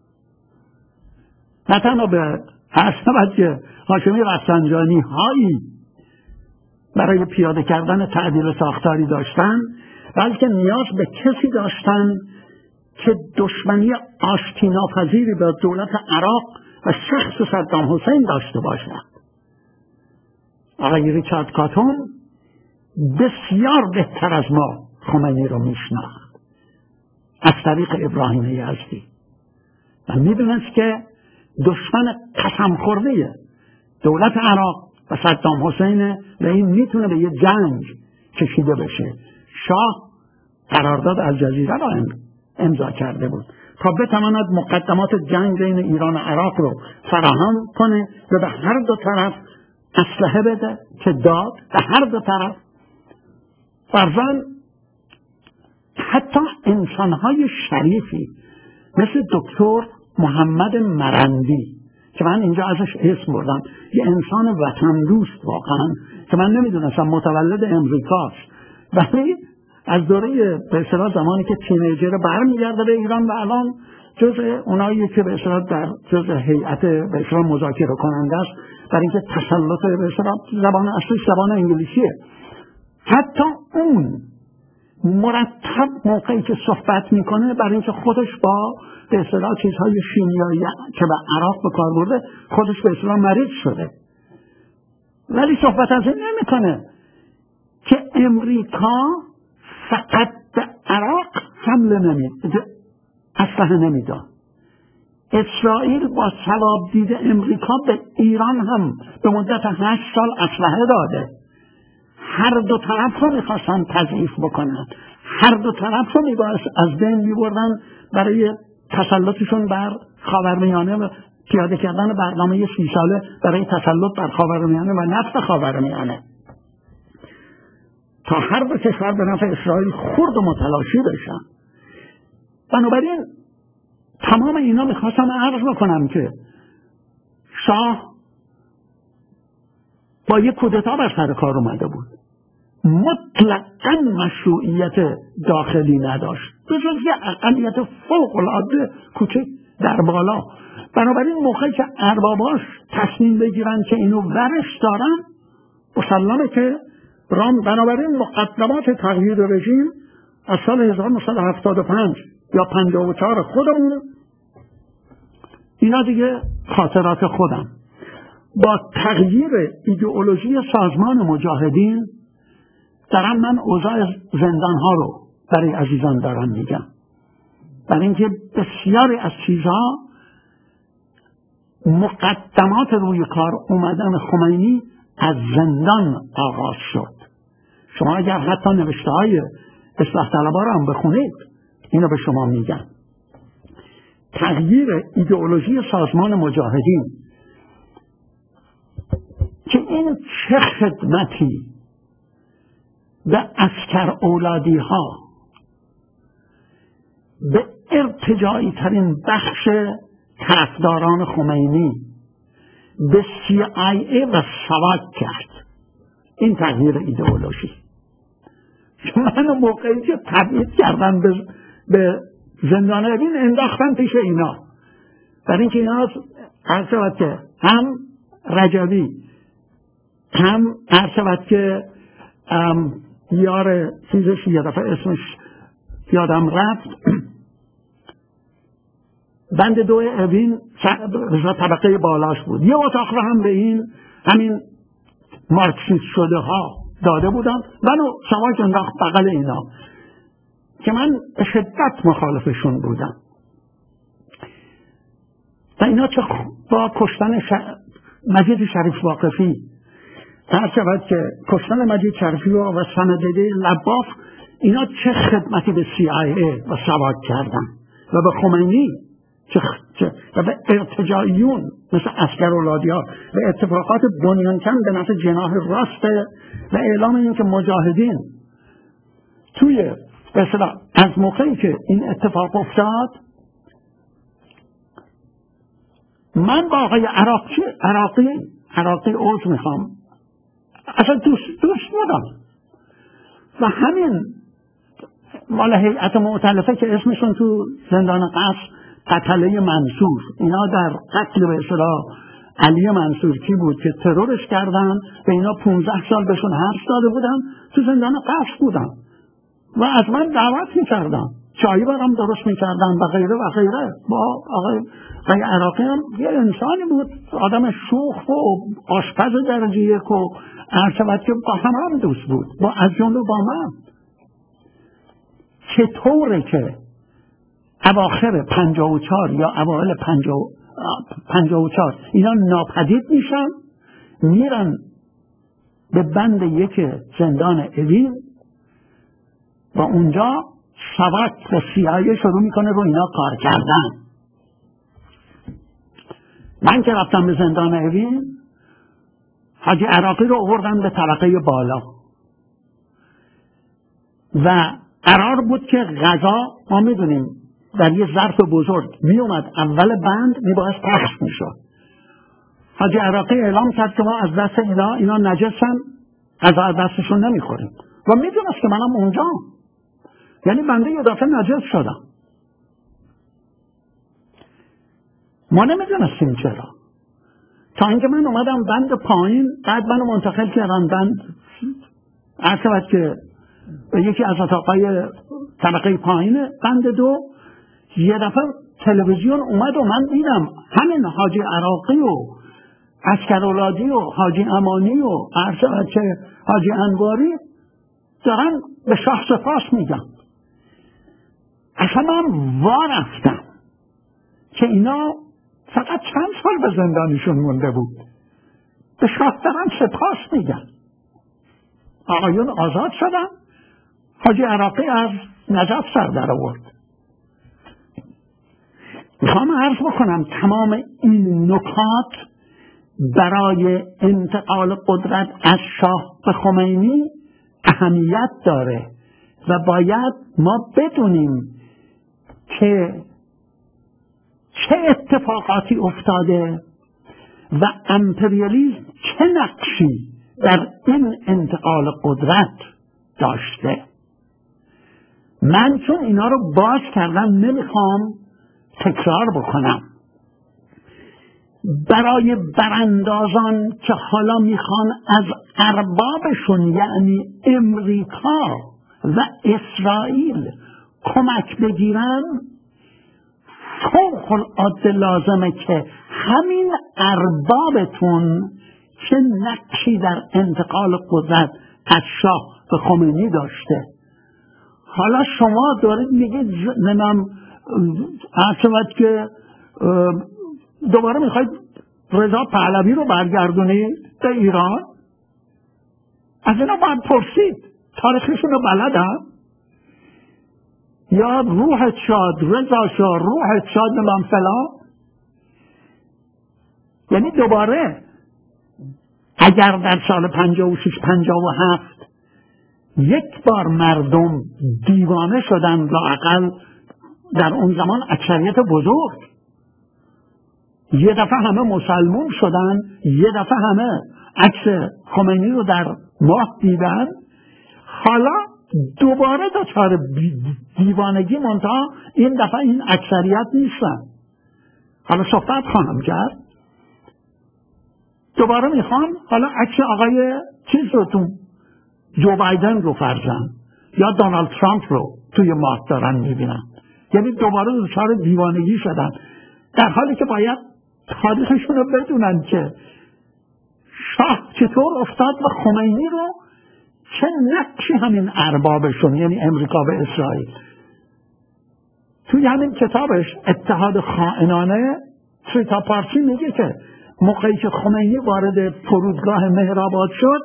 نه تنها به حسابت که هاشمی رفسنجانی هایی برای پیاده کردن تعدیل ساختاری داشتن، بلکه نیاز به کسی داشتن که دشمنی آشتی ناپذیری به دولت عراق و شخص صدام حسین داشته باشد. آقای ریچارد کاتون بسیار بهتر از ما خمینی رو میشناخت از طریق ابراهیم یزدی و میدونست که دشمن قسم خورده دولت عراق و صدام حسین و این میتونه به یه جنگ کشیده بشه. شاه قرارداد الجزیره را امضا کرده بود تا بتواند مقدمات جنگ بین ایران و عراق رو فراهم کنه و به هر دو طرف اسلحه بده که داد به هر دو طرف. فرزن حتی انسانهای شریفی مثل دکتر محمد مرندی که من اینجا ازش اسم بردم، یه انسان وطن دوست واقعا که من نمیدونستم متولد امریکاست، ولی از دوره به اصطلاح زمانی که تینیجر برمیگرده به ایران و الان جزء اونایی که به اصطلاح در جزء هیئت به اصطلاح مذاکره کننده است برای اینکه تسلط به اصطلاح زبان اصلیش زبان انگلیسیه. حتی اون مرتب موقعی که صحبت میکنه برای اینکه خودش با به اصطلاح چیزهای شیمیایی که به عراق به کار برده خودش به اصطلاح مریض شده، ولی صحبت از این نمیکنه که امریکا فقط به عراق حمله نمیده، اسلحه نمیداد. اسرائیل با ثواب دید امریکا به ایران هم به مدت هشت سال اسلحه داده. هر دو طرف رو میخواستن تضعیف بکنن، هر دو طرف رو میباید از بین میبردن برای تسلطشون بر خاورمیانه و پیاده کردن برنامه سی ساله برای تسلط بر خاورمیانه و نفت خاورمیانه تا هر دو کشور به نفع اسرائیل خرد و متلاشی بشن. بنابراین تمام اینا میخواستم عرض بکنم که شاه با یک کودتا بر سر کار اومده بود، مطلقاً مشروعیت داخلی نداشت به جز یه اقلیت فوق العاده کوچک در بالا. بنابراین موقعی که ارباباش تصمیم بگیرن که اینو ورش دارن مسلمه که رام. بنابراین مقدمات تغییر رژیم از سال هزار و نهصد و هفتاد و پنج یا پنجاه و چهار خودمون، اینا دیگه خاطرات خودم. با تغییر ایدئولوژی سازمان مجاهدین دارم من اوضاع زندانها رو برای عزیزان دارم میگم، برای اینکه بسیاری از چیزها مقدمات روی کار اومدن خمینی از زندان آغاز شد. شما اگر حتی نوشته های اصلاح طلبها رو هم بخونید اینو به شما میگم. تغییر ایدئولوژی سازمان مجاهدین که این چه خدمتی به عسکر اولادی ها، به ارتجاعی ترین بخش طرفداران خمینی، به سی آی ای و سواک کرد این تغییر ایدئولوژی. من موقعی که تبعید کردن به, به زندان اوین انداختن پیش اینا، برای اینکه اینا عرض شود که هم رجبی هم عرض شود که یار چیزش یه دفعه اسمش یادم رفت، بند دو اوین طبقه بالاش بود، یه اتاق رو هم به این همین مارکسیست شده ها داده بودم. منو سواک انداخت بغل اینا که من به شدت مخالفشون بودم و اینا چه با کشتن ش... مجید شریف واقفی هر شود که کشتن مجید شریفی و سندده لباف، اینا چه خدمتی به سی آی ای و سواک کردن و به خمینی چه چه و به ارتجاعیون مثل عسکر اولادی‌ها و اتفاقات بنیانکن به نفع جناح راست و اعلام این که مجاهدین توی مثلا از موقعی که این اتفاق افتاد من با آقای عراقی عراقی عراقی عضو میخوام اصلا دوست دوست ندارم و همین مال هیئت مؤتلفه که اسمشون تو زندان قصر قتله منصور، اینا در قتل به اصطلاح علی منصور کی بود که ترورش کردن و اینا پونزده سال بهشون حبس داده بودن، تو زندان قصر بودن و از من دعوت میکردن، چایی برام درست میکردن و غیره و غیره. با آقای آقای عراقی هم یه انسانی بود، آدم شوخ و آشپز درجه یک و عرشبت که با هم هم دوست بود، با از جمله با من. چطوره که اواخر پنجاه و چهار یا اوائل پنجاه و چهار اینا ناپدید میشن، میرن به بند یک زندان اوین و اونجا ساواک و سی آی ای شروع میکنه رو اینا کار کردن. من که رفتم به زندان اوین، حاجی عراقی رو آوردن به طبقه بالا و قرار بود که غذا، ما میدونیم در یه ظرف بزرگ میومد اول بند میباید پخش میشد. حاجی عراقی اعلام کرد که ما از دست اینا اینا نجسن، غذا از دستشون نمیخوریم و میدونست که منم اونجا، یعنی بنده یه دفعه نجس شدم. ما نمیدونستیم چرا، تا اینکه من اومدم بند پایین، بعد منو منتقل کردن بند عرض که یکی از اتاقای طبقه پایین بند دو. یه دفعه تلویزیون اومد و من دیدم همین حاجی عراقی و عسکرولادی و حاجی امانی و عرض که حاجی انواری دارن به شاه سپاس میگن. اصلا من وارفتم که اینا فقط چند سال به زندانشون مونده بود، به شاه دارن سپاس میگن. آقایون آزاد شدن، حاجی عراقی از نجف سر در آورد. میخوام عرض بکنم تمام این نکات برای انتقال قدرت از شاه به خمینی اهمیت داره و باید ما بدونیم که چه اتفاقاتی افتاده و امپریالیسم چه نقشی در این انتقال قدرت داشته. من چون اینا رو باز کردم نمیخوام تکرار بکنم. برای براندازان که حالا میخوان از اربابشون یعنی امریکا و اسرائیل کمک بگیرن، فوق العاده لازمه که همین اربابتون چه نقشی در انتقال قدرت از شاه به خمینی داشته. حالا شما دارید میگید نمیم عرض که دوباره میخواید رضا پهلوی رو برگردونید به ایران. از اینا باید پرسید، تاریخشون رو بلدن؟ یا روحت شاد رضا شاد روحت شاد نمیم فلان. یعنی دوباره اگر در سال پنجاه و شش پنجاه و هفت یک بار مردم دیوانه شدن، لااقل در اون زمان اکثریت بزرگ، یه دفعه همه مسلمون شدن، یه دفعه همه عکس خمینی رو در ماه دیدن، حالا دوباره دچار دیوانگی منتها این دفعه این اکثریت نیستن. حالا صحبت خواهم کرد. دوباره میخوام حالا عکس آقای چیز رو تو جو بایدن رو فرزن یا دونالد ترامپ رو توی ماه دارن میبینن. یعنی دوباره دچار دیوانگی شدن، در حالی که باید تاریخشون رو بدونن که شاه چطور افتاد و خمینی رو چه نقشی همین اربابشون یعنی امریکا و اسرائیل. توی همین کتابش اتحاد خائنانه سریتا پارسی میگه که موقعی که خمینی وارد فرودگاه مهرآباد شد،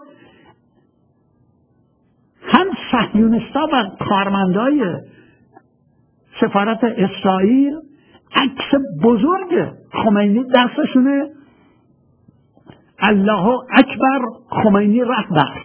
هم صهیونیستا و کارمندای سفارت اسرائیل عکس بزرگ خمینی دستشونه، الله اکبر خمینی رهبر،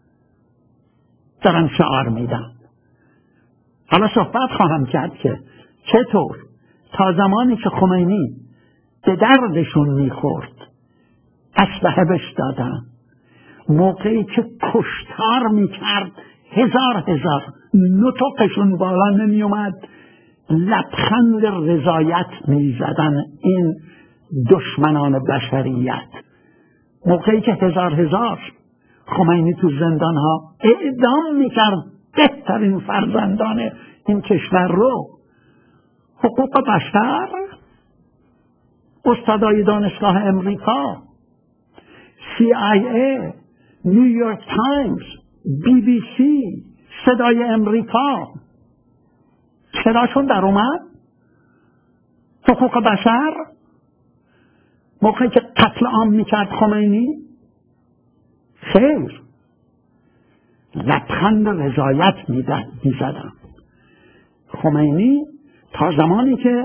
دارن شعار میدن. حالا صحبت خواهم کرد که چطور تا زمانی که خمینی به دردشون میخورد اسلحه بهش دادن، موقعی که کشتار میکرد هزار هزار نطقشون بالا نمیومد، لبخند رضایت میزدن این دشمنان بشریت. موقعی که هزار هزار خمینی تو زندان ها اعدام میکرد بهترین فرزندان این کشور رو، حقوق بشر، استادای دانشگاه امریکا، سی آی ای، نیویورک تایمز، بی بی سی، صدای امریکا، صداشون در اومد. حقوق بشر موقعی که قتل عام میکرد خمینی، خیر، لبخند رضایت میزدن. خمینی تا زمانی که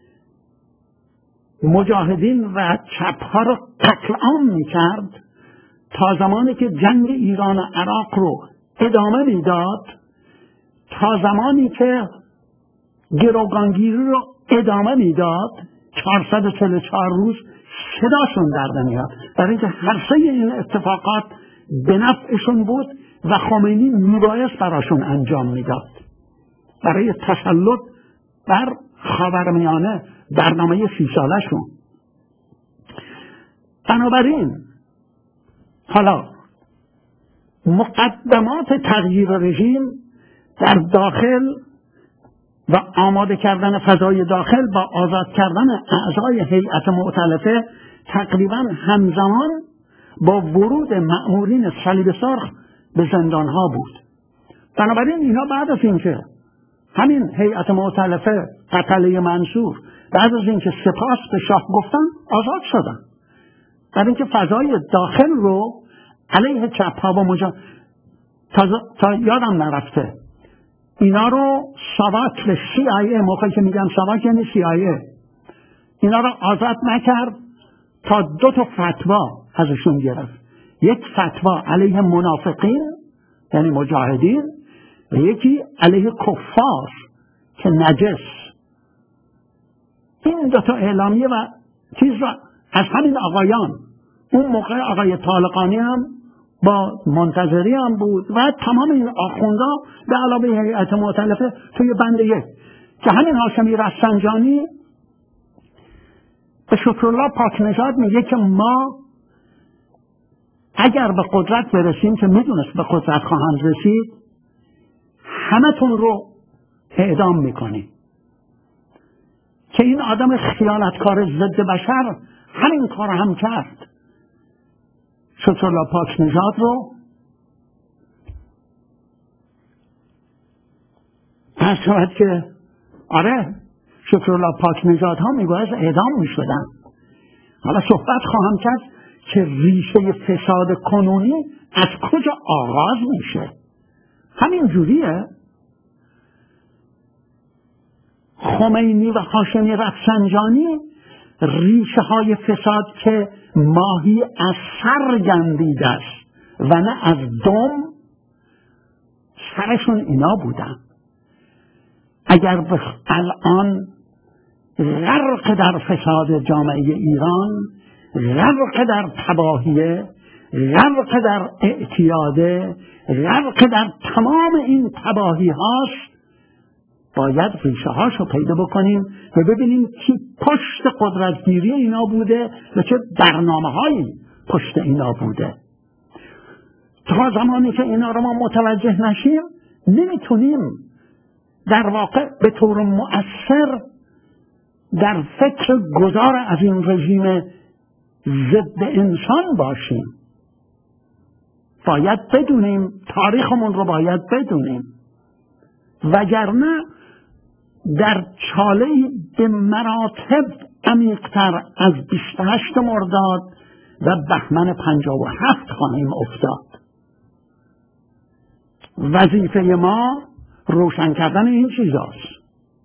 مجاهدین و چپها رو قتل عام میکرد، تا زمانی که جنگ ایران و عراق رو ادامه میداد، تا زمانی که گروگانگیری رو ادامه میداد، چهارصد و چهل و چهار روز صداشون در نمیاد، برای اینکه هر سه این اتفاقات به نفعشون بود و خمینی میبایست براشون انجام میداد برای تسلط بر خاورمیانه، برنامه سی سالشون. بنابراین حالا مقدمات تغییر رژیم در داخل و آماده کردن فضای داخل با آزاد کردن اعضای هیئت مؤتلفه تقریبا همزمان با ورود مأمورین صلیب سرخ به زندانها بود. بنابراین اینا بعد از اینکه همین هیئت مؤتلفه قتله منصور، بعد از اینکه سپاس به شاه گفتن، آزاد شدن، برای اینکه فضای داخل رو علیه چپ‌ها و مجا تا, تا یادم نرفته اینا رو ساواک به سی آی ای، موقعی که میگم ساواک یعنی سی آی ای، اینا رو آزاد نکرد تا دو تا فتوا ازشون گرفت. یک فتوا علیه منافقین یعنی مجاهدین و یکی علیه کفار که نجس. این دو تا اعلامیه و چیز را از همین آقایان، اون موقع آقای طالقانی هم با منتظری هم بود و تمام این آخوندا به علاوه هیئت مؤتلفه توی بند یک که همین هاشمی رفسنجانی به شکرالله پاکنژاد میگه که ما اگر به قدرت برسیم، که میدونست به قدرت خواهند رسید، همتون رو اعدام میکنیم. که این آدم خیانتکار ضد بشر همین کار هم کرد. شکرالله پاکنژاد رو از شود که آره شکرالله پاکنژاد ها میباید اعدام میشدن. حالا صحبت خواهم کرد که ریشه فساد کنونی از کجا آغاز میشه. همین جوریه. خمینی و هاشمی رفسنجانی ریشه های فساد که ماهی از سر گندیده است و نه از دم، سرشون اینا بودن. اگر به الان غرق در فساد جامعه ایران، غرق در تباهیه، غرق در اعتیاده، غرق در تمام این تباهی هاست، باید ریشه هاشو پیدا بکنیم و ببینیم کی پشت قدرتگیری اینا بوده و چه برنامه هایی پشت اینا بوده. تا زمانی که اینا رو ما متوجه نشیم نمیتونیم در واقع به طور مؤثر در فکر گذار از این رژیم ضد انسان باشیم. باید بدونیم، تاریخمون رو باید بدونیم، وگرنه در چاله‌ای به مراتب عمیق‌تر از بیست و هشت مرداد و بهمن پنجاه و هفت خواهیم افتاد. وظیفه ما روشن کردن این چیزاست.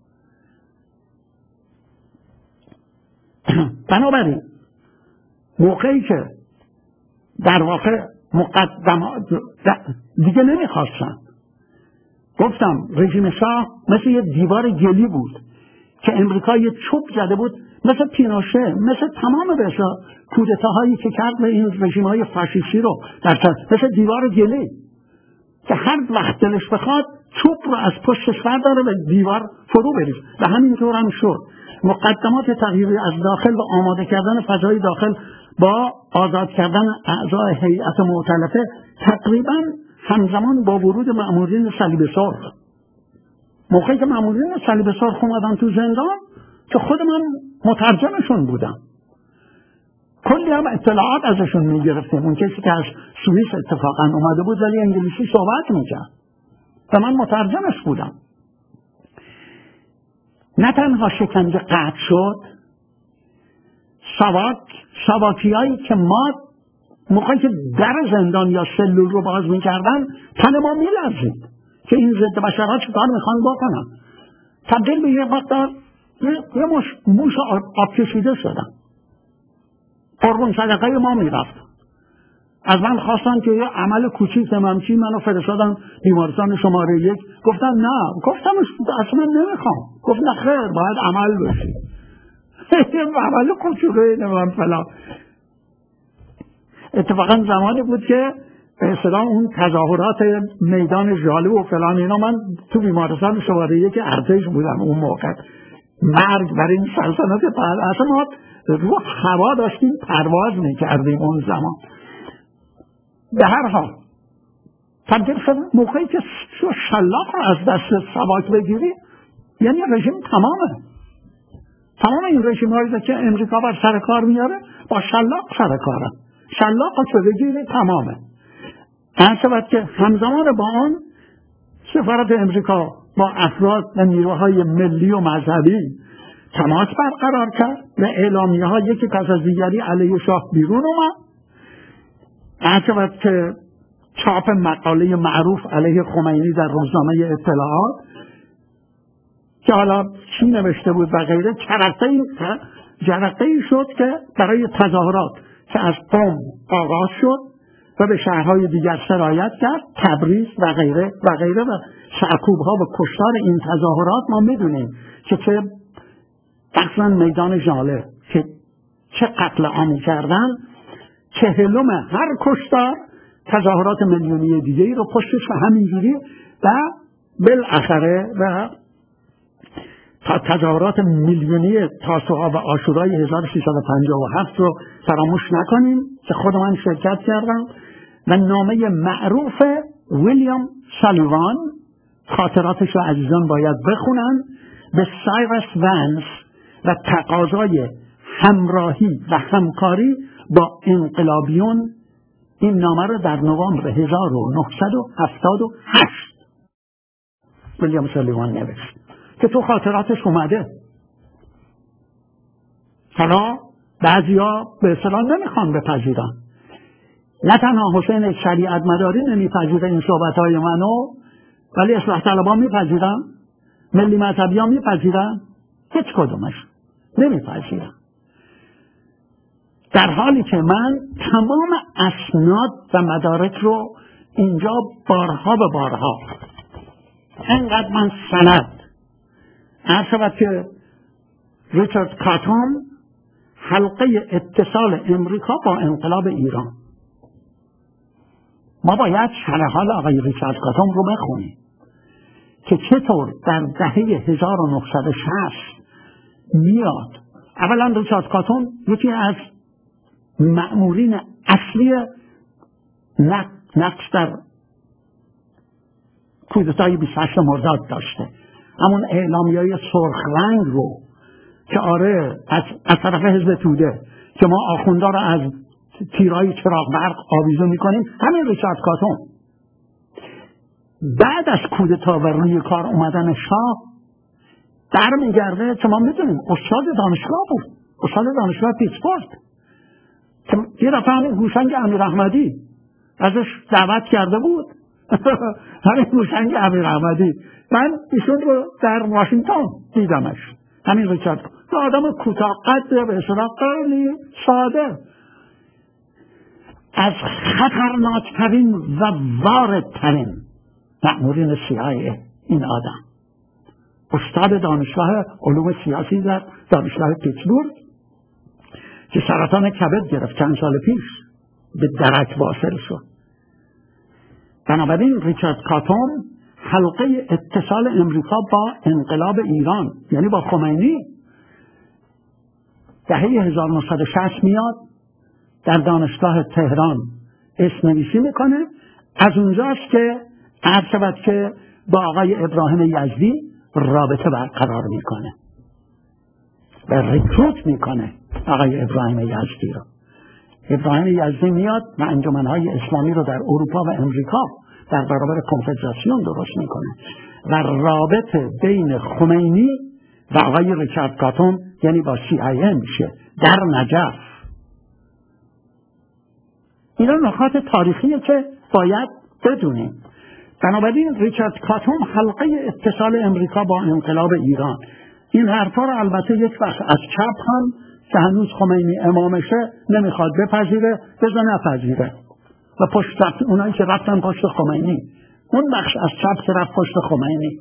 بنابراین موقعی که در واقع مقدمات دیگه نمیخواستن، گفتم رژیم شاه مثل یه دیوار گلی بود که امریکا یه چوب زده بود، مثل پینوشه، مثل تمام بسا کودتاهایی که کرد به این رژیم‌های فاشیستی رو در سر، مثل دیوار گلی که هر وقت دلش بخواد چوب رو از پشتش برداره و دیوار فرو بریزه و همینطور هم شد. مقدمات تغییری از داخل و آماده کردن فضای داخل با آزاد کردن اعضای هیئت مؤتلفه تقریبا همزمان با ورود مأمورین صلیب سرخ. موقعی که مأمورین صلیب سرخ اومدن تو زندان که خود من مترجمشون بودم، کلی هم اطلاعات ازشون میگرفتیم. اون کسی که از سوئیس اتفاقا اومده بود ولی انگلیسی صحبت میکرد و من مترجمش بودم. نه تنها شکنجه قطع شد، ساواک ساواکیایی که ما موقعی که در زندان یا سلول رو باز میکردن تن ما میلرزید که این ضد بشرها چه کار میخوان بکنن. تبدیل به یه مقدار یه مش موش آب کشیده شدم. قربون صدقه ما میرفت. از من خواستن که یه عمل کوچیک ممچی منو فرستادن بیمارستان شماره یک. گفتم نه. گفتم اصلا نمیخوام. گفت نه خیر باید عمل بشی. عمل کوچیکه نمیم فلان. اتفاقا زمانی بود که به اصطلاح اون تظاهرات میدان ژاله و فلان اینا، من تو بیمارستان شماره یک ارتش بودم اون موقع. مرگ برای این سلطنت پهلوی. اصلا ما رو هوا داشتیم پرواز میکردیم اون زمان. به هر حال تبدیل شد موقعی که شلاق رو از دست ساواک بگیری یعنی رژیم تمامه. تمام این رژیم هایی که امریکا بر سر کار میاره با شلاق سر کاره. شلاق رو بگیری تمامه. اصلا که همزمان با آن سفارت امریکا با افراد و نیروهای ملی و مذهبی تماس برقرار کرد و اعلامیه ها یکی پس از دیگری علیه شاه بیرون اومد. اصلا که چاپ مقاله معروف علیه خمینی در روزنامه اطلاعات که حالا چی نوشته بود و غیره جرقه ای شد که برای تظاهرات که از قم آغاز شد و به شهرهای دیگر سرایت کرد، تبریز و غیره و غیره و سرکوب ها و کشتار این تظاهرات ما میدونیم که چه اصلا میدان ژاله که چه قتل عامی کردن، چهلم هر کشتار تظاهرات میلیونی دیگه ای رو پشتش و همینجوری و بالاخره و تا تظاهرات میلیونی تاسوعا و عاشورای هزار و سیصد و پنجاه و هفت رو فراموش نکنیم که خود من شرکت کردم و نامه معروف ویلیام سالیوان، خاطراتش رو عزیزان باید بخونن، به سایرس ونس و تقاضای همراهی و همکاری با انقلابیون، این نامه رو در نوامبر هزار و نهصد و هفتاد و هشت ویلیام سالیوان نوشت که تو خاطراتش اومده. حالا بعضیا به اصطلاح نمیخوان بپذیرن. نه تنها حسین شریعت مداری نمیپذیره این صحبتهای منو، ولی اصلاح طلبان میپذیرن، ملی مذهبی ها میپذیرن، هیچ کدومش نمیپذیرن. در حالی که من تمام اسناد و مدارک رو اینجا بارها به بارها انقدر من سند عرض شود که ریچارد کاتون حلقه اتصال امریکا با انقلاب ایران، ما باید شرح حال آقای ریچارد کاتون رو بخونیم که چطور در دهه هزار و نهصد و شصت میاد. اولا ریچارد کاتون یکی از مأمورین اصلی نقش در کودتای بیست و هشت مرداد داشته. همون اعلامیه‌های سرخ رنگ رو که آره از, از طرف حزب توده که ما آخوندا رو از تیرهای چراغ برق آویزون میکنیم، همین ریچارد کاتون بعد از کودتا و روی کار اومدن شاه برمیگرده که ما میدونیم استاد دانشگاه بود، استاد دانشگاه پیتسبورگ که یه دفعه همین گوشنگ امیر احمدی ازش دعوت کرده بود همین گوشنگ امیر احمدی، من ایشون رو در واشنگتن دیدمش. همین ریچارد که آدم کوتاه قد به اصطلاح خیلی ساده، از خطرناکترین و واردترین مأمورین سی آی ای این آدم، استاد دانشگاه علوم سیاسی در دانشگاه پیتسبورگ که سرطان کبد گرفت چند سال پیش، به درک واصل شد. بنابراین ریچارد کاتون حلقه اتصال امریکا با انقلاب ایران یعنی با خمینی دهه هزار و نهصد و شصت میاد، در دانشگاه تهران اسم نویسی میکنه. از اونجاست که عرض شود که با آقای ابراهیم یزدی رابطه برقرار میکنه و ریکروت میکنه آقای ابراهیم یزدی رو. ابراهیم یزدی میاد و انجمنهای اسلامی رو در اروپا و امریکا در برابر کنفدراسیون درست میکنه و رابطه بین خمینی و آقای ریچارد کاتون یعنی با سی آی ای میشه در نجف. اینا نکات تاریخیه که باید بدونیم. بنابراین ریچارد کاتوم حلقه اتصال امریکا با انقلاب ایران، این حرفا رو البته یک وقت از چپ هم که هنوز خمینی امامشه نمیخواد بپذیره، بذار نپذیره و پشت اونایی که رفتن پشت خمینی، اون بخش از چپ که رفت پشت خمینی.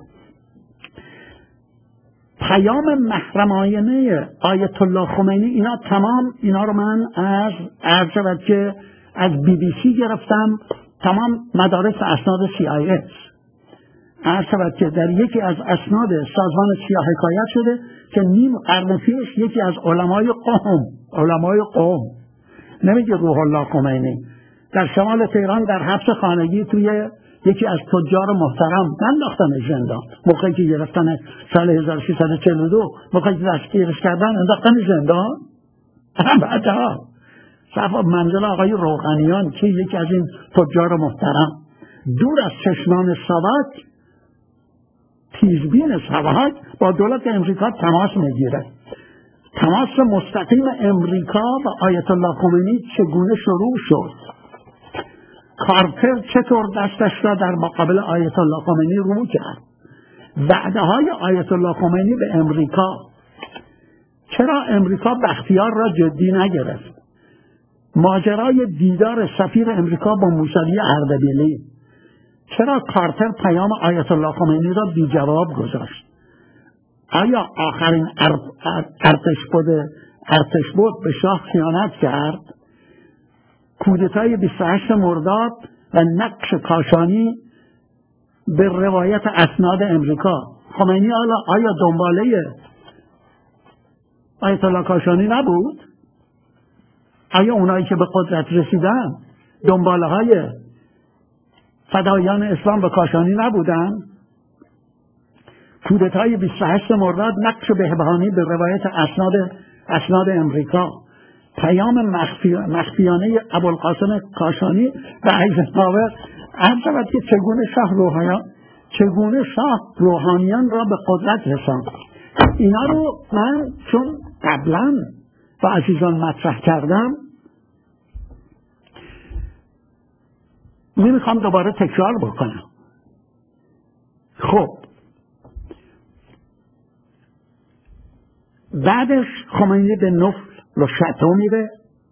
پیام محرمانه آیت الله خمینی، اینا تمام اینا رو من از عرض شود که از بی بی سی گرفتم، تمام مدارس اسناد سی آی اس. عرض شود که در یکی از اسناد سازمان سیاه حکایت شده که نیم قرن پیش یکی از علمای قوم علمای قوم نمیگه روح الله خمینی، در شمال تهران در حبس خانگی توی یکی از تجار محترم انداختن زندان، موقعی که گرفتن سال هزار و سیصد و چهل و دو، موقعی که دستگیرش کردن انداختن زندان. بعدها صفا منزل آقای روغنیان که یکی از این تجار محترم دور از چشمان ساواک، تیزبین ساواک با دولت امریکا تماس میگیره. تماس مستقیم امریکا و آیت الله خمینی چگونه شروع شد؟ کارتر چطور دستش را در مقابل آیت الله خمینی رو کرد؟ وعده‌های آیت الله خمینی به امریکا، چرا امریکا بختیار را جدی نگرفت؟ ماجرای دیدار سفیر امریکا با موسوی اردبیلی، چرا کارتر پیام آیت الله خمینی را بی جواب گذاشت؟ آیا آخرین ارتش بود به شاه خیانت کرد؟ کودتای بیست و هشت مرداد و نقش کاشانی به روایت اسناد امریکا، خمینی آیا دنباله آیت الله کاشانی نبود؟ آیا اونایی که به قدرت رسیدن دنباله های فدایان اسلام به کاشانی نبودن؟ کودتای بیست و هشت مرداد نقش بهبهانی به روایت اسناد اسناد امریکا، پیام مخفی مخفیانه ابوالقاسم کاشانی و ایزنهاور، عرض شود که چگونه شاه روحانیان چگونه شاه روحانیان را به قدرت رساند. اینا رو من چون قبلا با عزیزان مطرح کردم نمیخوام دوباره تکرار بکنم. خب بعدش خمینی به نفل و شتو میره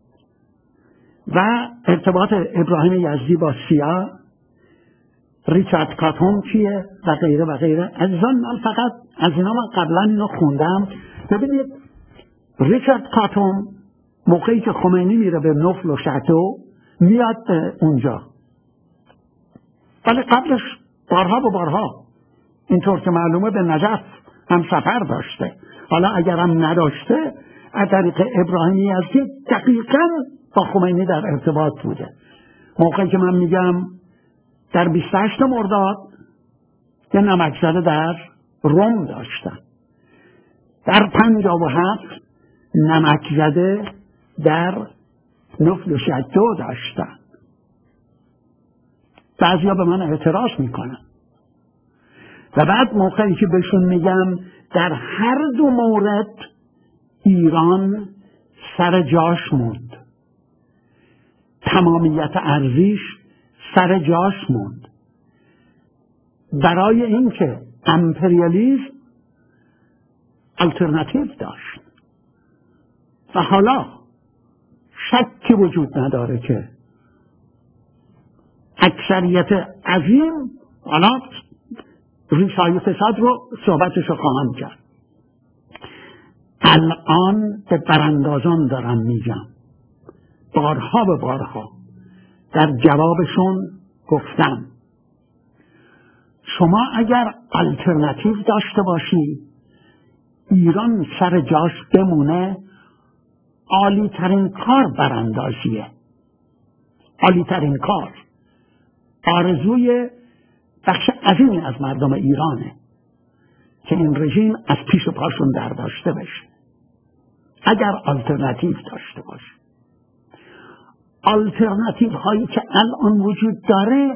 و ارتباط ابراهیم یزدی با سیا، ریچارد کاتوم چیه و غیره و غیره. عزیزان من فقط از اینا من قبلا اینو خوندم. ببینید ریچارد کاتوم موقعی که خمینی میره به نفل و شتو میاد اونجا، ولی قبلش بارها و بارها اینطور که معلومه به نجف هم سفر داشته. حالا اگر هم نداشته از طریق ابراهیم یزدی دقیقاً با خمینی در ارتباط بوده. موقعی که من میگم در بیست و هشت مرداد یه نمکزده در روم داشتن، در پنجاه و هفت نمکزده در نفل و شتو داشتن. بعضیا به من اعتراض میکنن و بعد موقعی که بهشون میگم در هر دو مورد ایران سر جاش موند، تمامیت ارزیش سر جاش موند، برای اینکه امپریالیسم آلترناتیو داشت. و حالا شکی وجود نداره که اکثریت عظیم، حالا ریشه‌های فساد رو صحبتش رو خواهم کرد، الان به براندازان دارم میگم، بارها به بارها در جوابشون گفتم شما اگر آلترناتیو داشته باشی ایران سر جاش بمونه، عالی ترین کار براندازیه، عالی ترین کار آرزوی بخش عظیمی از مردم ایرانه که این رژیم از پیش و پاشون درداشته بشه اگر آلترناتیو داشته باشه. آلترناتیو هایی که الان وجود داره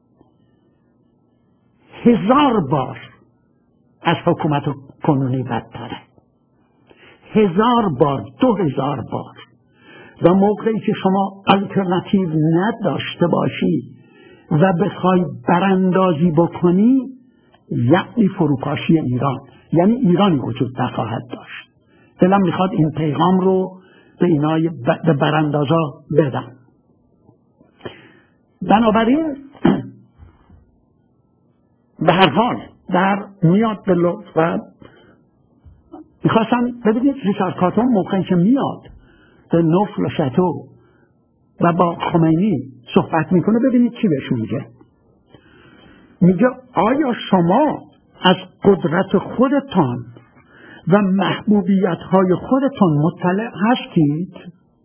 هزار بار از حکومت کنونی بدتره، هزار بار، دو هزار بار. و موقعی که شما آلترناتیو نداشته باشی و بخوای براندازی بکنی یعنی فروپاشی ایران، یعنی ایرانی وجود نخواهد داشت. دلم میخواد این پیغام رو به اینای به براندازا بدم. بنابراین به هر حال در میاد به لطف و میخواستم ببینید ریچارد کاتون موقعی که میاد به نوفل شاتو و با خمینی صحبت میکنه ببینید چی بهش میگه. میگه آیا شما از قدرت خودتان و محبوبیت های خودتان مطلع هستید؟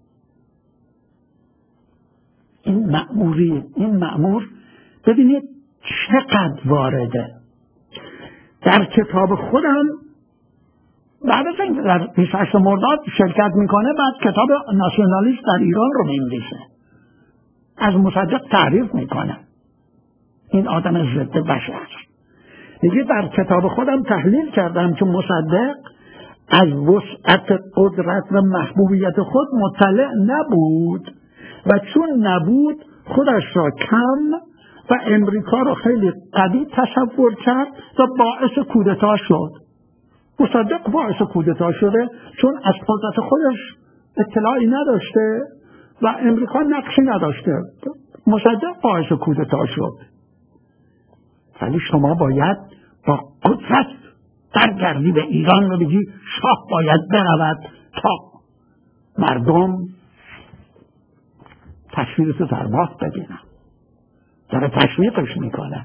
این مأموری این مأمور ببینید چقدر وارده. در کتاب خودم بعد از اینکه در بیست و هشت مرداد شرکت میکنه بعد کتاب ناسیونالیست در ایران رو مینویسه، از مصدق تعریف میکنه این آدم ضد بشر. میگه در کتاب خودم تحلیل کردم که مصدق از وسعت قدرت و محبوبیت خود مطلع نبود و چون نبود خودش را کم و امریکا را خیلی قوی تصور کرد و باعث کودتا شد. مصدق باعث کودتا شده چون از قدرت خودش اطلاعی نداشته و امریکا نقشی نداشته. مصدق باعث کودتا شد. ولی شما باید با قدرت برگردی به ایران و بگی شاه باید برود تا مردم تشویقش در باط ببینن. داره تشویقش میکنه.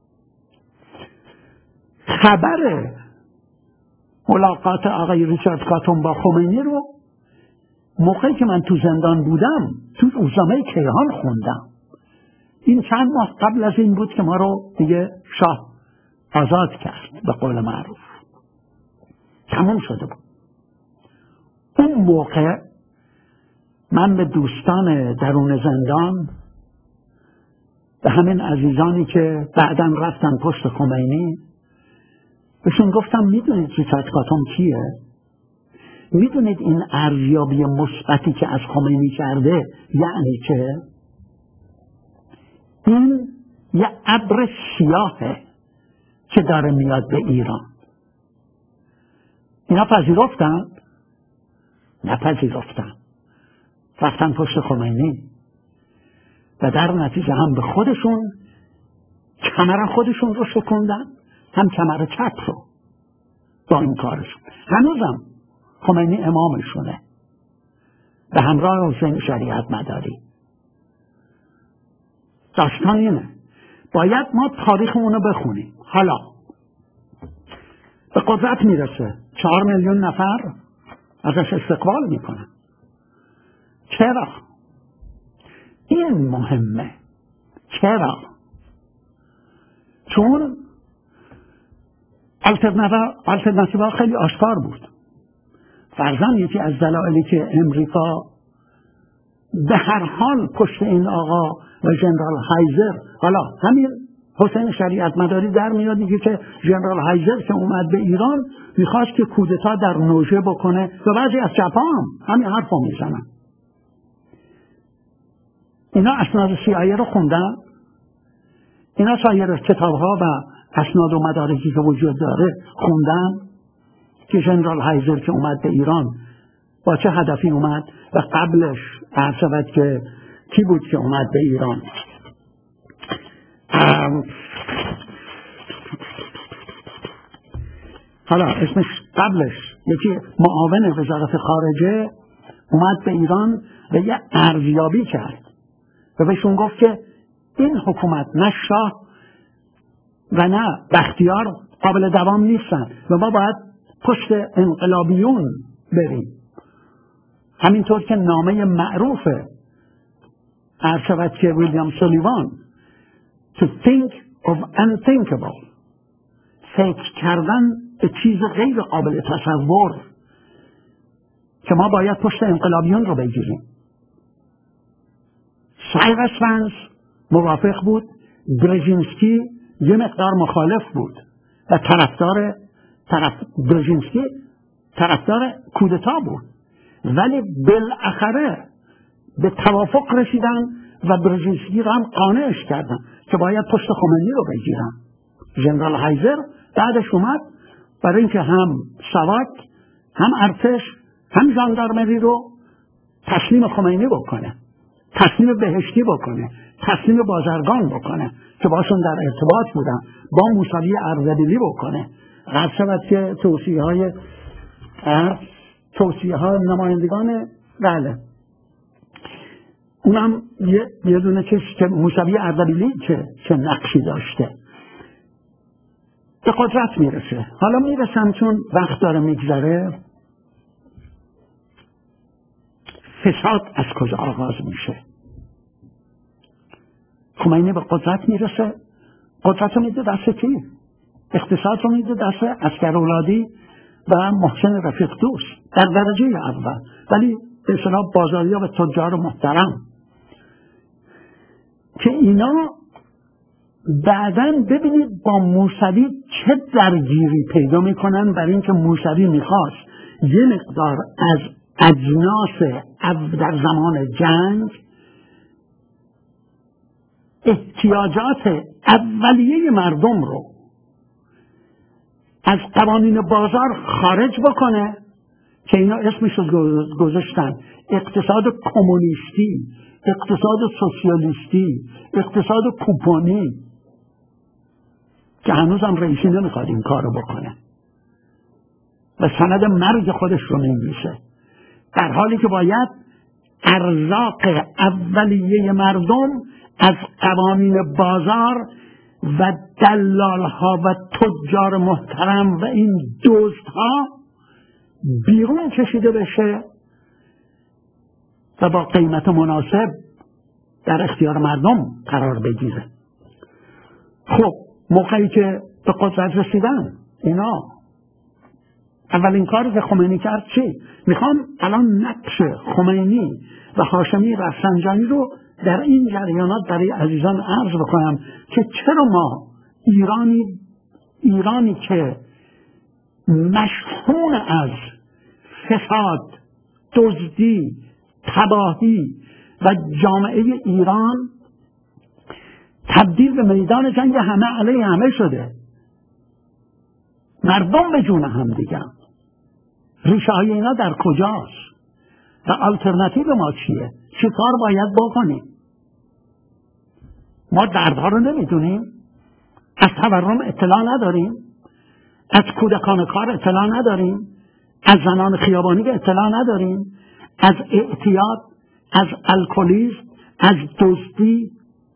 خبر ملاقات آقای ریچارد کاتون با خمینی رو موقعی که من تو زندان بودم تو روزنامه کیهان خوندم. این چند ماه قبل از این بود که ما رو دیگه شاه آزاد کرد به قول معروف، تموم شده بود. اون موقع من به دوستان درون زندان، به همین عزیزانی که بعداً رفتن پشت خمینی، بهشون گفتم میدونید ریچارد کاتون کیه؟ میدونید این ارزیابی مثبتی که از خمینی کرده یعنی که این یه ابر سیاهه که داره میاد به ایران. اینا پذیرفتن؟ نپذیرفتن، رفتن پشت خمینی و در نتیجه هم به خودشون کمر خودشون رو شکندن، هم کمر چپ رو با این کارشون. هنوزم خمینی امامشونه به همراه حسین شریعت مداری. داستان اینه باید ما تاریخمون رو بخونیم. حالا به قدرت میرسه، چهار میلیون نفر ازش استقبال میکنن. چرا؟ این مهمه. چرا؟ چون الترناتیو خیلی آشکار بود. فرضاً یکی از دلایلی که امریکا به هر حال پشت این آقا و ژنرال هایزر، حالا همین حسین شریعت مداری در میاد میگه که ژنرال هایزر که اومد به ایران میخواست که کودتا در نوژه بکنه و بعضی از چپا هم همین حرف رو میزنن. اینا اسناد سی آی ای رو خوندن، اینا سایر کتاب ها و اسناد و مدارکی که وجود داره خوندن که ژنرال هایزر که اومد به ایران با چه هدفی اومد و قبلش عرض شود که کی بود که اومد به ایران. حالا اسمش قبلش یکی معاون وزارت خارجه اومد به ایران و یه ارزیابی کرد و بهشون گفت که این حکومت نه شاه و نه بختیار قابل دوام نیستن و ما باید پشت انقلابیون بریم. همینطور که نامه معروف عرض شود که ویلیام سولیوان to think of unthinkable، فکر کردن به چیز غیر قابل تصور، که ما باید پشت انقلابیون رو بگیریم. سایرس ونس موافق بود، برژینسکی یه مقدار مخالف بود و طرفدار طرف برژینسکی طرفدار کودتا بود، ولی بالاخره به توافق رسیدن و برژینسکی رو هم قانعش کردن که باید پشت خمینی رو بگیرن. ژنرال هایزر بعدش اومد برای اینکه هم سواد، هم ارتش، هم ژاندارمری رو تسلیم خمینی بکنه، تسلیم بهشتی بکنه، تسلیم بازرگان بکنه که باشون در ارتباط بودن، با موسوی اردبیلی بکنه. قرار شود که توصیه های توصیه های نمایندگان بله اونم یه, یه دونه چیز که موسوی اردبیلی که چه نقشی داشته به قدرت میرسه. حالا میرسم چون وقت داره میگذره، فساد از کجا آغاز میشه؟ خمینی به قدرت میرسه، قدرت رو میده دست کی؟ اقتصاد رو میده دست عسکرولادی و محسن رفیق دوست در درجه اول، ولی به اصطلاح بازاریاب تجار محترم که اینا بعداً ببینید با موسوی چه درگیری پیدا میکنن، برای اینکه موسوی میخواست یه مقدار از اجناس در زمان جنگ، احتیاجات اولیه مردم رو از قوانین بازار خارج بکنه که اینا اسمش رو گذاشتن اقتصاد کمونیستی، اقتصاد سوسیالیستی، اقتصاد کوپونی، که هنوز هم رئیسی نمیخواد این کار رو بکنه و سند مرگ خودش رو نمیشه، در حالی که باید ارزاق اولیه مردم از قوانین بازار و دلالها و تجار محترم و این دزدها بیرون کشیده بشه و با قیمت مناسب در اختیار مردم قرار بگیره. خب موقعی که به قدرت رسیدن اینا، اولین کاری که خمینی کرد چی؟ میخوام الان نقش خمینی و هاشمی رفسنجانی رو در این جریانات برای عزیزان عرض بکنم که چرا ما ایرانی ایرانی که مشحون از فساد، دزدی، تباهی و جامعه ایران تبدیل به میدان جنگ همه علیه همه شده، مردم به جون هم دیگه. ریشه های اینا در کجاست و آلترناتیو ما چیه؟ چی کار باید بکنیم؟ ما دردها رو نمیدونیم، از تورم اطلاع نداریم، از کودکان کار اطلاع نداریم، از زنان خیابانی اطلاع نداریم، از اعتیاد، از الکلیسم، از دزدی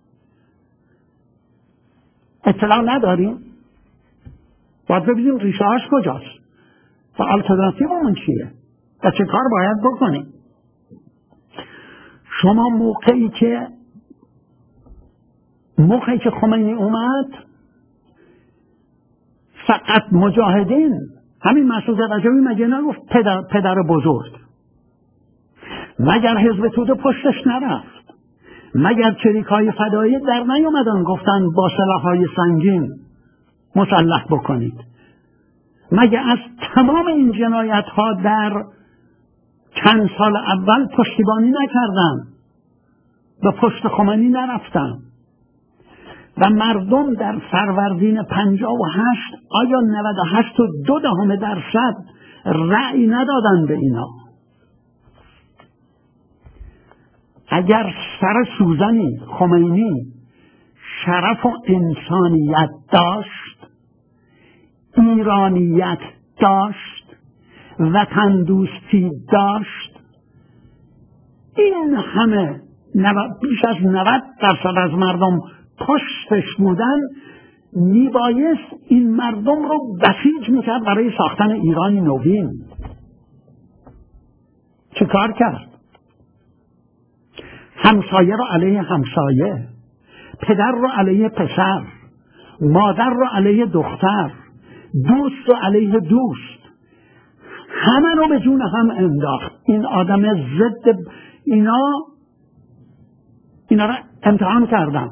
اطلاع نداریم. باید ببینیم ریشه هاش کجاست و آلترناتیومون چیه و چه کار باید بکنیم. شما موقعی که موقعی که خمینی اومد فقط مجاهدین، همین مسعود رجبی مگه نگفت پدر, پدر بزرگ؟ مگر حزب توده پشتش نرفت؟ مگر چریک‌های فدایی در نیومدن گفتن با سلاح‌های سنگین مسلح بکنید؟ مگر از تمام این جنایت‌ها در چند سال اول پشتیبانی نکردن و پشت خمینی نرفتن؟ و مردم در فروردین پنجاه و هشت آیا نود و هشت و دو دهم درصد رأی ندادن به اینا؟ اگر سر سوزنی خمینی شرف و انسانیت داشت، ایرانیت داشت، وطن دوستی داشت، این همه بیش از نود درصد از مردم پشتش بودن، میبایست این مردم رو بسیج میکرد برای ساختن ایرانی نوین. چه کار کرد؟ همسایه رو علیه همسایه، پدر رو علیه پسر، مادر رو علیه دختر، دوست رو علیه دوست، همه رو به جون هم انداخت. این آدم ضد اینا اینا رو امتحان کردم.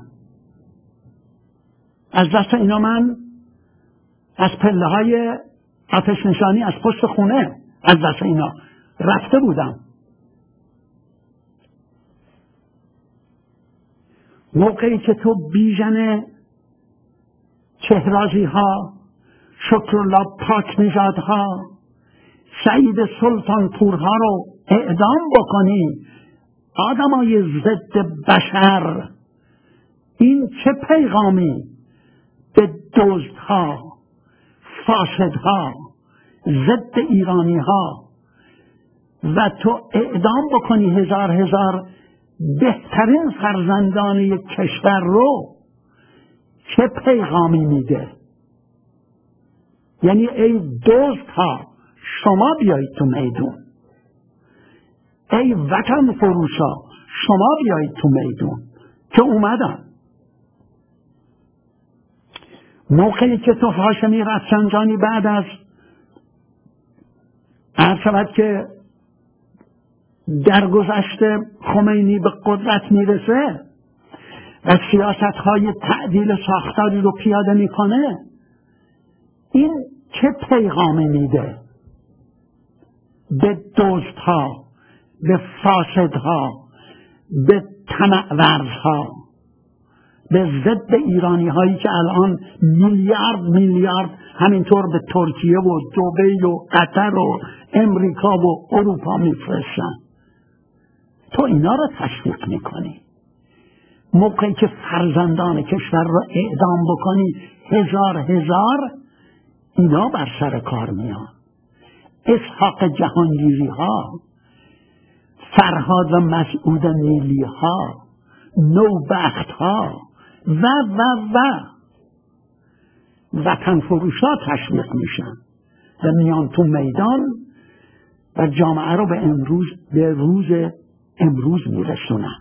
از دست اینا من از پله های آتش نشانی از پشت خونه از دست اینا رفته بودم. موقعی که تو بیژن چهرازی ها، شکرالله پاک نژاد ها، سعید سلطان پورها رو اعدام بکنی، آدمای ضد بشر، این چه پیغامی به دزدها، فاسدها، ضد ایرانی ها و تو اعدام بکنی هزار هزار بهترین فرزندان یک کشور رو، چه پیغامی میده؟ یعنی ای دزدها شما بیایید تو میدون، ای وطن فروشا شما بیایید تو میدون، که اومدن. موقعی که تو هاشمی رفسنجانی بعد از عرض شود که در گذشته خمینی به قدرت میرسه و سیاست های تعدیل ساختاری رو پیاده میکنه، این چه پیغامی میده به دزدها، به فاسدها، به طمع‌ورزها، به ضد ایرانی هایی که الان میلیارد میلیارد همینطور به ترکیه و دبی و قطر و امریکا و اروپا میفرستن؟ تو اینا رو تشویق میکنی. موقعی که فرزندان کشور رو اعدام بکنی هزار هزار، اینا بر سر کار میان. اسحاق جهانگیری ها، فرهاد و مسعود نیلی ها، نوبخت ها و و و وطن فروش ها تشویق میشن و میان تو میدان و جامعه رو به امروز به روز امروز میرسونن.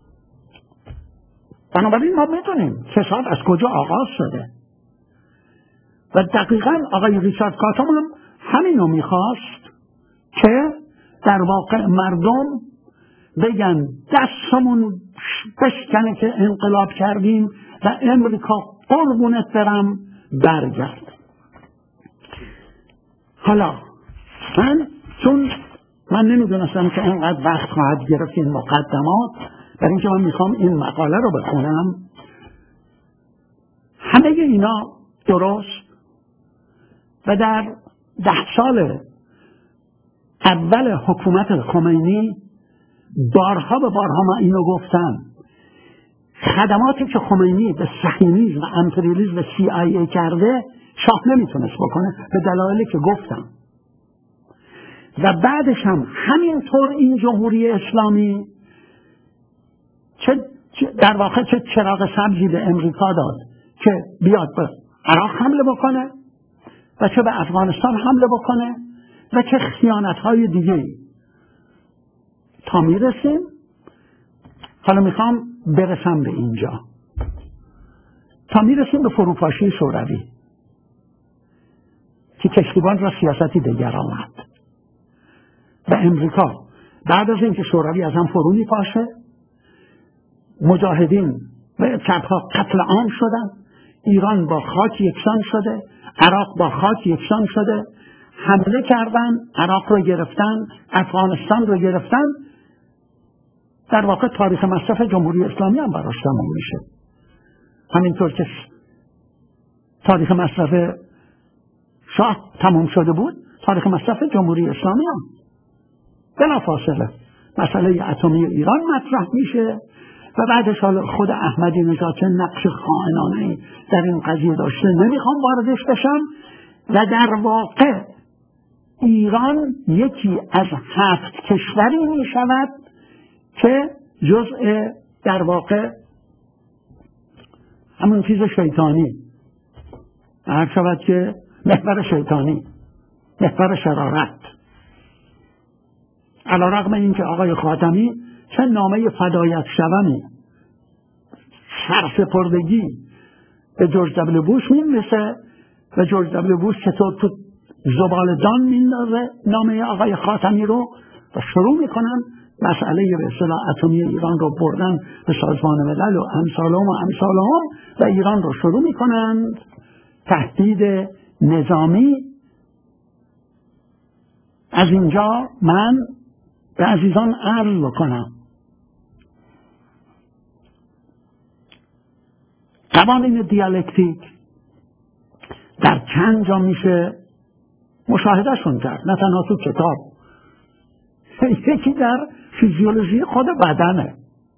بنابراین ما میدونیم فساد از کجا آغاز شده و دقیقاً آقای ریچارد کاتام هم همینو میخواست که در واقع مردم بگن دستمون بشکنه که انقلاب کردیم و امریکا قربونت برم برگرد. حالا من چون من نمیدونستم که اینقدر وقت خواهد گرفت این مقدمات، برای اینکه من میخوام این مقاله رو بخونم. همه اینا درست و در ده سال اول حکومت خمینی بارها به بارها من اینو گفتم، خدماتی که خمینی به صهیونیسم و امپریالیسم و سی آی ای کرده شاه نمیتونست بکنه به دلایلی که گفتم. و بعدش هم همینطور این جمهوری اسلامی چه در واقع چه چراغ سبزی به امریکا داد که بیاد به عراق حمله بکنه و چه به افغانستان حمله بکنه و چه خیانت‌های دیگه. تا میرسیم، حالا میخوام برسم به اینجا، تا میرسیم به فروپاشی شوروی که کشتیبان را سیاستی دیگر آمد و امریکا بعد از اینکه شوروی از هم فرو میپاشه، مجاهدین و چپها قتل عام شدن، ایران با خاک یکسان شده، عراق با خاک یکسان شده، حمله کردن، عراق رو گرفتن، افغانستان رو گرفتن. در واقع تاریخ مصرف جمهوری اسلامی هم براش تموم میشه، همینطور که تاریخ مصرف شاه تموم شده بود، تاریخ مصرف جمهوری اسلامی هم بلافاصله مسئله اتمی ایران مطرح میشه و بعدش حالا خود احمدی نژاد چه نقش خائنانه‌ای در این قضیه داشته نمیخوام واردش بشم. و در واقع ایران یکی از هفت کشوری میشود که جزء در واقع همون چیز شیطانی هر شود که محور شیطانی، محور شرارت، علی رغم این که آقای خاتمی چه نامه فدایت شومی سرسپردگی به جورج دبلیو بوش می‌نویسه و جورج دبلیو بوش چطور تو زبالدان میندازه نامه آقای خاتمی رو و شروع میکنن مسئله به اصطلاح اتمی ایران رو بردن به سازمان ملل و امثالهم و امثالهم و ایران رو شروع میکنن تهدید نظامی. از اینجا من به عزیزان عرض بکنم قوانین دیالکتیک در چند جا میشه مشاهدهشون کرد، نه تنها تو کتاب، یکی در فیزیولوژی خود بدنه.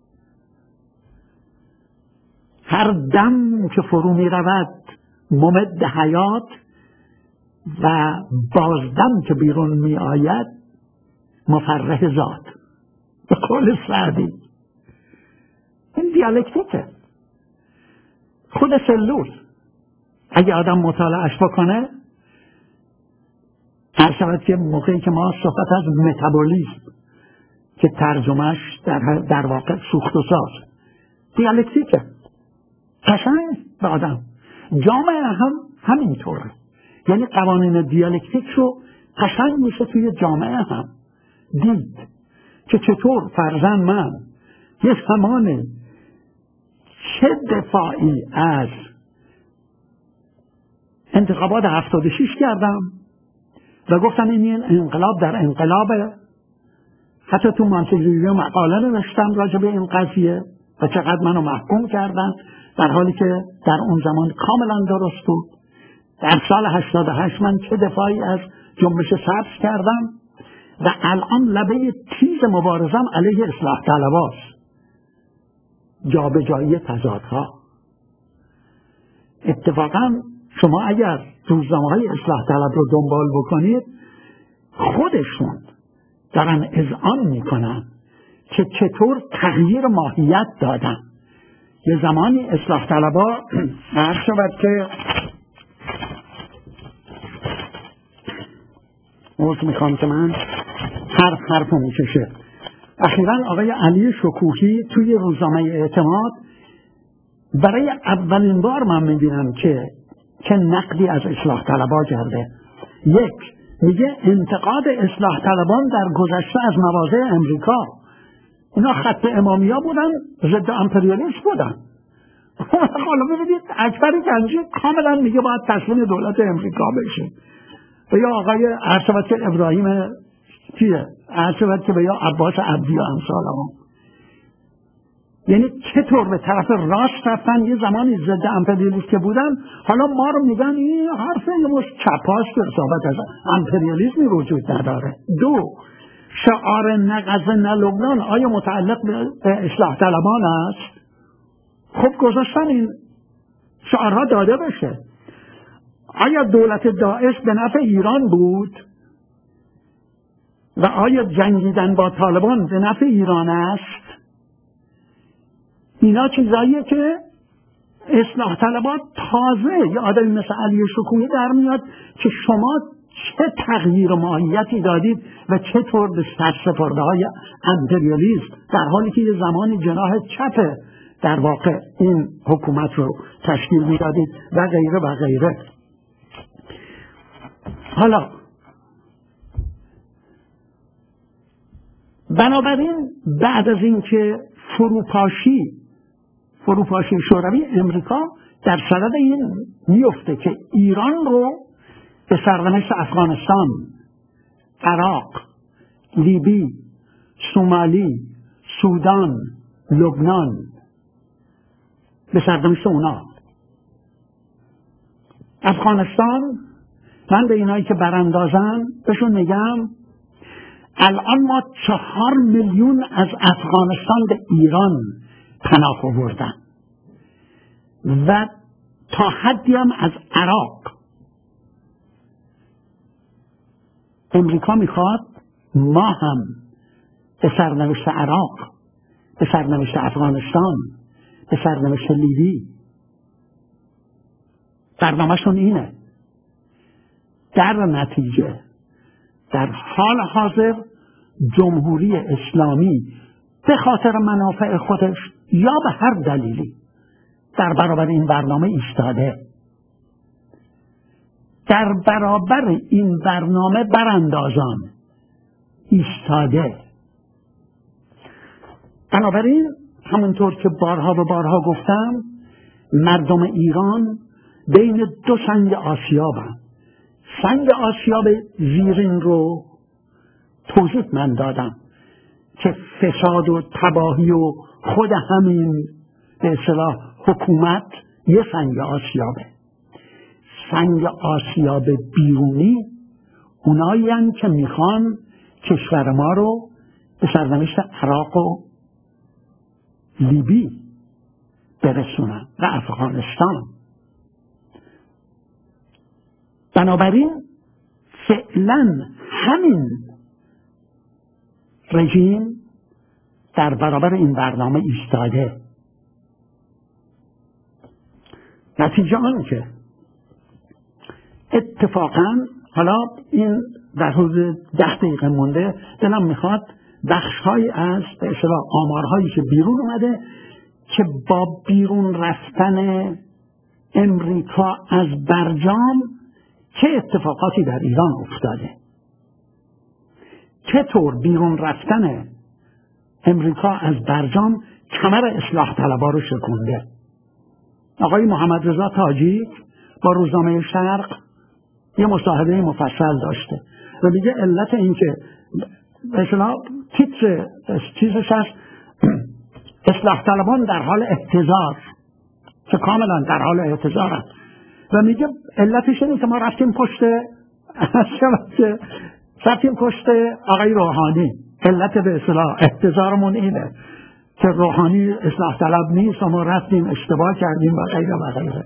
هر دم که فرو می رود ممد حیات و بازدم که بیرون می آید مفرح ذات، به قول سعدی. این دیالکتیکه. خود سلول اگه آدم مطالعهش بکنه، هر شود که موقعی که ما صحبت از متابولیسم که ترجمهش در, در واقع سوخت و ساز، دیالکتیکه. قشنگ به آدم. جامعه هم همینطوره، یعنی قوانین دیالکتیک رو قشنگ میشه توی جامعه هم دید که چطور فرزند من یه زمانه چه دفاعی از انتخابات هفتاد و شش کردم و گفتم این انقلاب در انقلابه. حتی تو مانتگریو مقاله نوشتم راجع به این قضیه و چقدر منو محکوم کردن، در حالی که در اون زمان کاملا درست بود. در سال هشتاد و هشت من چه دفاعی از جنبش سبز کردم و الان لبه تیز مبارزم علیه اصلاح طلباست، جابجایی تضادها. اتفاقا شما اگر روزنامه‌های اصلاح طلب رو دنبال بکنید، خودشون دارن اذعان میکنن که چطور تغییر ماهیت دادن. یه زمانی اصلاح طلبها هر شود که موضوع میخوام که من حرف حرف میکشه. اخیراً آقای علی شکوهی توی روزنامه اعتماد برای اولین بار من میبینم که که نقدی از اصلاح طلبها کرده. یک، میگه انتقاد اصلاح طلبان در گذشته از مواضع امریکا، اینا خط امامیا بودن، ضد امپریالیسم بودن. حالا ببینید اکبر گنجی کاملا میگه باید تسلیم دولت امریکا بشه، و یا آقای عرشبت که ابراهیم چیه عرشبت که به یا عباس عبدی و امثال هم، یعنی چطور به طرف راست رفتن. یه زمانی ضد امپریالیسم که بودن، حالا ما رو میگن این حرف یه مش چپاست که صحبت از امپریالیسمی وجود نداره. دو، شعار نغزه نه لبنان آیا متعلق به اصلاح طلبان است؟ خب گذاشتن این شعارها داده بشه. آیا دولت داعش به نفع ایران بود و آیا جنگیدن با طالبان به نفع ایران است؟ اینا چیزاییه که اصلاح طلبات تازه یا آدمی مثل علی شکوهی در میاد که شما چه تغییر ماهیتی دادید و چطور به سرسپرده های امپریالیسم، در حالی که یه زمانی جناح چپ در واقع این حکومت رو تشکیل میدادید و غیره و غیره. حالا بنابراین بعد از اینکه فروپاشی فروپاشی شوروی امریکا در صدد این میفته که ایران رو به سرنوشت افغانستان، عراق، لیبی، سومالی، سودان، لبنان، به سرنوشت اونا. افغانستان، من به اینایی که براندازن بهشون میگم الان ما چهار میلیون از افغانستان به ایران پناه آوردن و تا حدی هم از عراق. امریکا میخواد ما هم به سرنوشت عراق، به سرنوشت افغانستان، به سرنوشت لیبی، برنامه‌شون اینه. در نتیجه در حال حاضر جمهوری اسلامی به خاطر منافع خودش یا به هر دلیلی در برابر این برنامه ایستاده. در برابر این برنامه براندازان ایستاده. بنابراین همونطور که بارها و بارها گفتم، مردم ایران بین دو سنگ آسیابن. سنگ آسیاب زیرین رو توضیح من دادم که فساد و تباهی و خود همین به اصطلاح حکومت یه سنگ آسیابه. سنگ آسیاب بیرونی اونایی هستند که میخوان کشور ما رو به سرنوشت عراق و لیبی برسونن و افغانستان. بنابراین فعلا همین رژیم در برابر این برنامه ایستاده. نتیجه آن که اتفاقا حالا این در حدود ده دقیقه مونده دلم میخواد بخش‌هایی از به اصطلاح آمارهایی که بیرون اومده که با بیرون رفتن امریکا از برجام چه اتفاقاتی در ایران افتاده، چطور بیرون رفتن امریکا از برجام کمر اصلاح طلبها رو شکونده. آقای محمد رضا تاجیک با روزنامه شرق یه مصاحبه مفصل داشته و میگه علت این که به اصطلاح تیتر چیزش هست اصلاح طلبان در حال احتضار، که کاملا در حال احتضار هست و میگه علتش اینه که ما رفتیم پشت رفتیم پشت آقای روحانی. علت به اصطلاح احتضارمون اینه که روحانی اصلاح طلب نیست و ما رفتیم اشتباه کردیم و غیره و غیره.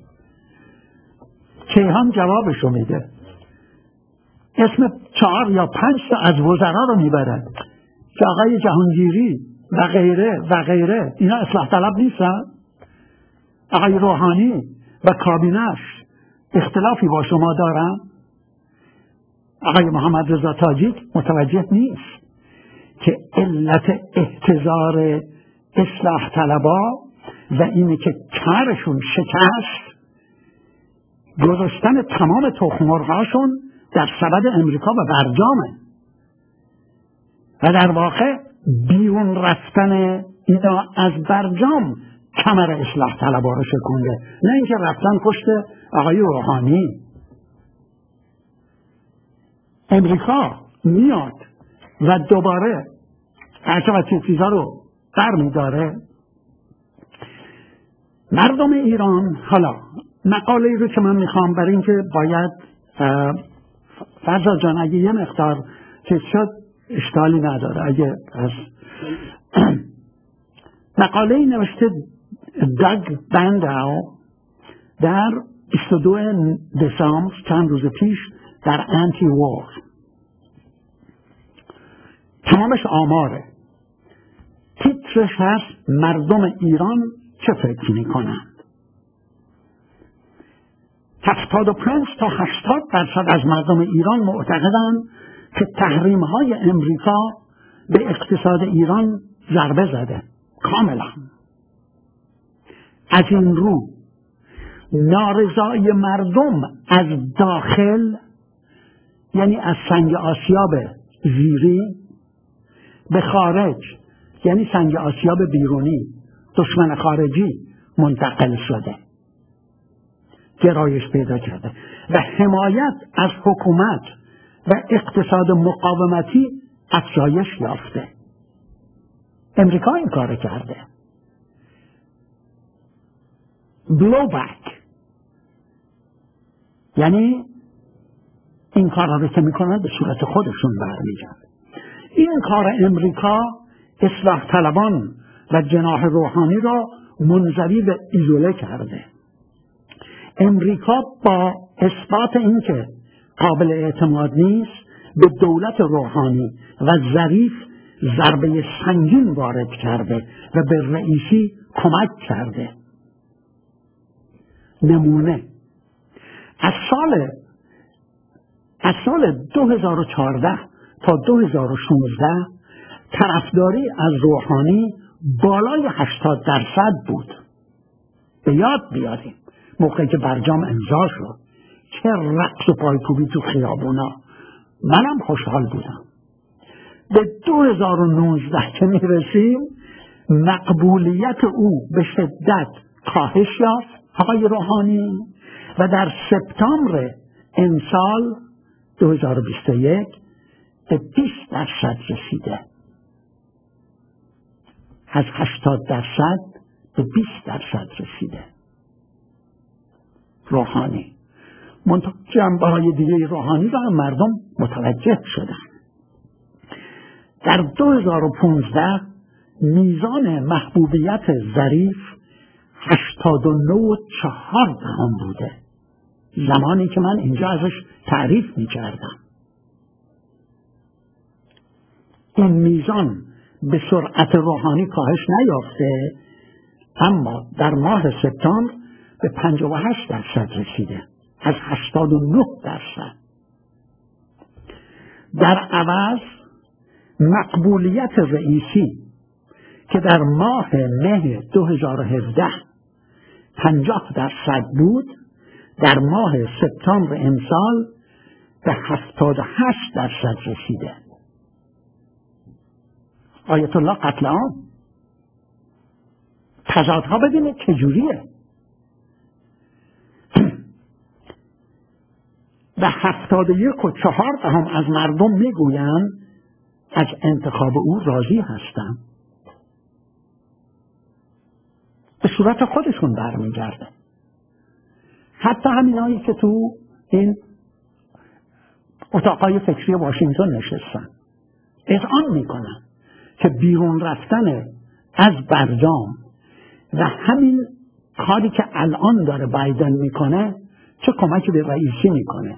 کیهان جوابشو میده، اسم چهار یا پنج تا از وزرا رو میبرد که آقای جهانگیری و غیره و غیره اینا اصلاح طلب نیستن. آقای روحانی و کابینش اختلافی با شما دارن. آقای محمد رضا تاجیک متوجه نیست که علت احتضار اصلاح طلبا و اینه که کارشون شکست گذاشتن تمام تخم‌مرغ‌هاشون در سبد امریکا و برجامه و در واقع بیرون رفتن اینا از برجام کمر اصلاح طلبا رو شکونده، نه اینکه رفتن پشت آقای روحانی. امریکا میاد و دوباره هرچه و چه چیزا رو برمی داره. مردم ایران، حالا مقاله ای رو که من میخوام برای اینکه باید فرزاد جان اگه یه مقدار که شد اشکالی نداره اگه از مقاله ای نوشته داگ بنداو در بیست و دو دسامبر چند روز پیش در انتی وار، تمامش آماره، تیترش هست مردم ایران چه فکر میکنند. هفتاد و پنج تا هشتاد درصد از مردم ایران معتقدند که تحریم های امریکا به اقتصاد ایران ضربه زده. کاملا از این رو نارضایی مردم از داخل، یعنی از سنگ آسیاب زیری، به خارج، یعنی سنگ آسیاب بیرونی، دشمن خارجی، منتقل شده، گرایش پیدا کرده و حمایت از حکومت و اقتصاد مقاومتی افزایش یافته. امریکا این کار کرده. بلوبک، یعنی این کارها رو که میکنن به صورت خودشون برمیگرده. این کار امریکا اصلاح طلبان و جناح روحانی را منزوی به ایزوله کرده. امریکا با اثبات اینکه قابل اعتماد نیست به دولت روحانی و ظریف ضربه سنگین وارد کرده و به رئیسی کمک کرده. نمونه از سال از سال دو هزار و چهارده تا دو هزار و شانزده طرفداری از روحانی بالای هشتاد درصد بود. به یاد بیاریم موقعی که برجام امضا شد چه رقص و پایکوبی تو خیابونا، منم خوشحال بودم. به دو هزار و نوزده که میرسیم مقبولیت او به شدت کاهش یافت آقای روحانی و در سپتامبر امسال دو هزار و بیست و یک به بیست درصد رسیده. از هشتاد درصد به بیست درصد رسیده. روحانی. منطقه جنبه های دیگه روحانی را مردم متوجه شدن. در دو هزار و پانزده میزان محبوبیت ظریف هشتاد و نه و چهار دهم بوده، زمانی که من اینجا ازش تعریف می کردم. این میزان به سرعت روحانی کاهش نیافته، اما در ماه سپتامبر به پنجاه و هشت درصد رسیده از هشتاد و نه درصد. در عوض مقبولیت رئیسی که در ماه مه دو هزار و هفده پنجاه درصد بود، در ماه سپتامبر امسال به هفتاد و هشت درصد رسیده. آیت الله قتل عام. تضادها ببینید چجوریه. به هفتاد و یک و چهار دهم از مردم میگویند از انتخاب او راضی هستند. به صورت خودشون برمیگرده. حتی همینایی که تو این اتاقای فکری واشنگتن نشستن اذعان میکنن که بیرون رفتن از برجام و همین کاری که الان داره بایدن میکنه چه کمکی به رئیسی میکنه.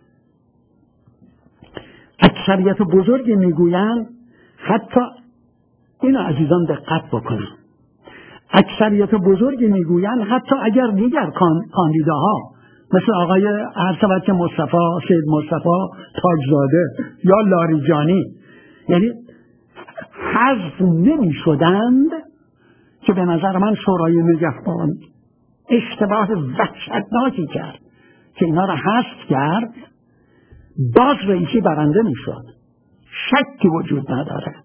اکثریت بزرگی میگویند، حتی اینو عزیزان دقت بکنن، اکثریت بزرگی میگویند حتی اگر دیگر کاندیداها مثل آقای عرض که مصطفی سید مصطفی تاجزاده یا لاریجانی یعنی حذف نمی شدند، که به نظر من شورای نگهبان اشتباه وحشتناکی کرد که اینا را حذف کرد، باز رئیسی برنده می شد. شکی وجود نداره.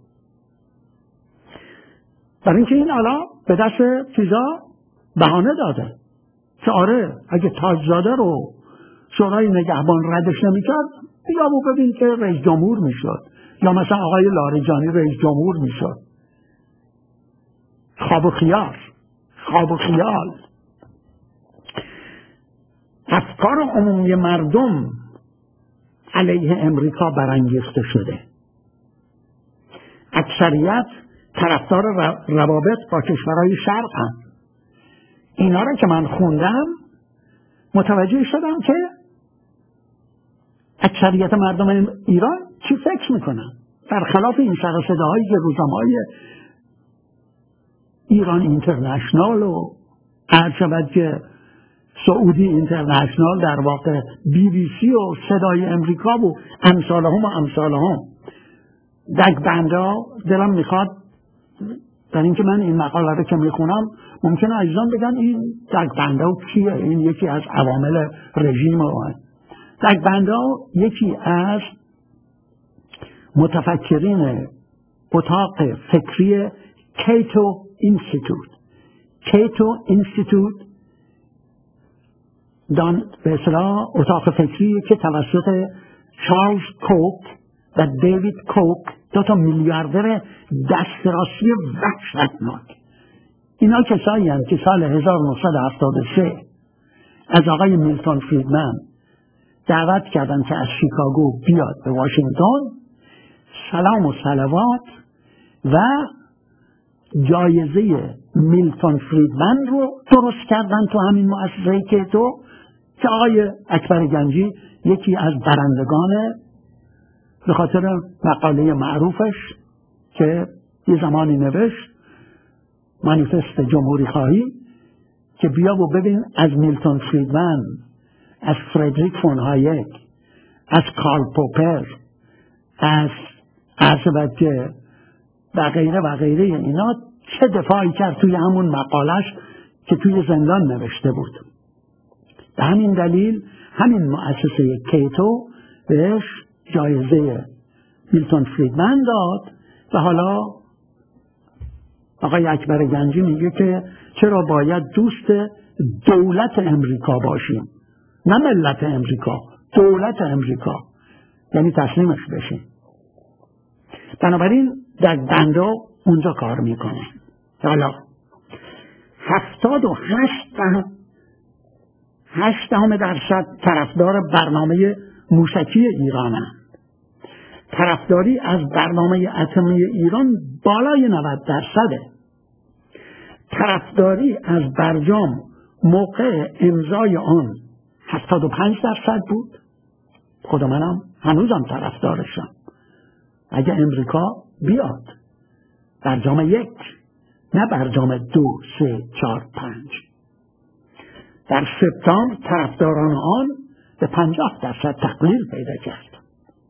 برای اینکه این حالا به دست چیزا بهانه داده که آره اگه تاجزاده رو شورای نگهبان ردش نمی‌کرد، بیا و ببین که رئیس جمهور میشد، یا مثلا آقای لاریجانی رئیس جمهور میشد. خواب و خیال خواب و خیال افکار عمومی مردم علیه امریکا برانگیخته شده. اکثریت طرفدار روابط با کشورهای شرق هم. اینا را که من خوندم متوجه شدم که اکثریت مردم ایران چی فکر میکنن، برخلاف این سر و صداهایی که روزنامه‌های ایران اینترنشنال و هر شود که سعودی اینترنشنال، در واقع بی بی سی و صدای امریکا و امثالهم و امثالهم دگبندا، دلم میخواد در اینکه من این مقاله رو که میخونم ممکنه عزیزان بگن این دگبندا کیه؟ این یکی از عوامل رژیم اوه. دگبندا یکی از متفکرین اتاق فکری کیتو اینستیتوت. کیتو اینستیتوت دان به اصطلاح اتاق فکری که توسط چارلز کوک و دیوید کوک، دو تا میلیاردر دسترسی وحشتناک، اینا کسایی هستند که سال هزار و نهصد و هفتاد و سه از آقای میلتون فریدمن دعوت کردند که از شیکاگو بیاد به واشنگتن، سلام و صلوات و جایزه میلتون فریدمن رو درست کردن تو همین مؤسسه کیتو، که آقای اکبر گنجی یکی از برندگان به خاطر مقاله معروفش که یه زمانی نوشت مانیفست جمهوری خواهی، که بیا و ببین از میلتون فریدمن، از فردریک فون هایک، از کارل پوپر، از عرضبت و غیره و غیره اینا چه دفاعی کرد توی همون مقالش که توی زندان نوشته بود. به همین دلیل همین مؤسسه کیتو بهش جایزه میلتون فریدمن داد و حالا آقای اکبر گنجی میگه که چرا باید دوست دولت امریکا باشیم، نه ملت امریکا، دولت امریکا، یعنی تسلیمش بشیم. بنابراین دگبندا اونجا کار میکنه. حالا هفتاد و هشت هشت دهم درصد طرفدار برنامه موشکی ایرانند. طرفداری از برنامه اتمی ایران بالای نود درصده. طرفداری از برجام موقع امضای آن هفتاد و پنج درصد بود. خود منم هنوزم طرفدارشم. اگه امریکا بیاد برجام یک، نه برجام دو، سه، چهار، پنج. در سپتامبر طرفداران آن به پنجاه درصد تقلیل پیدا کرد.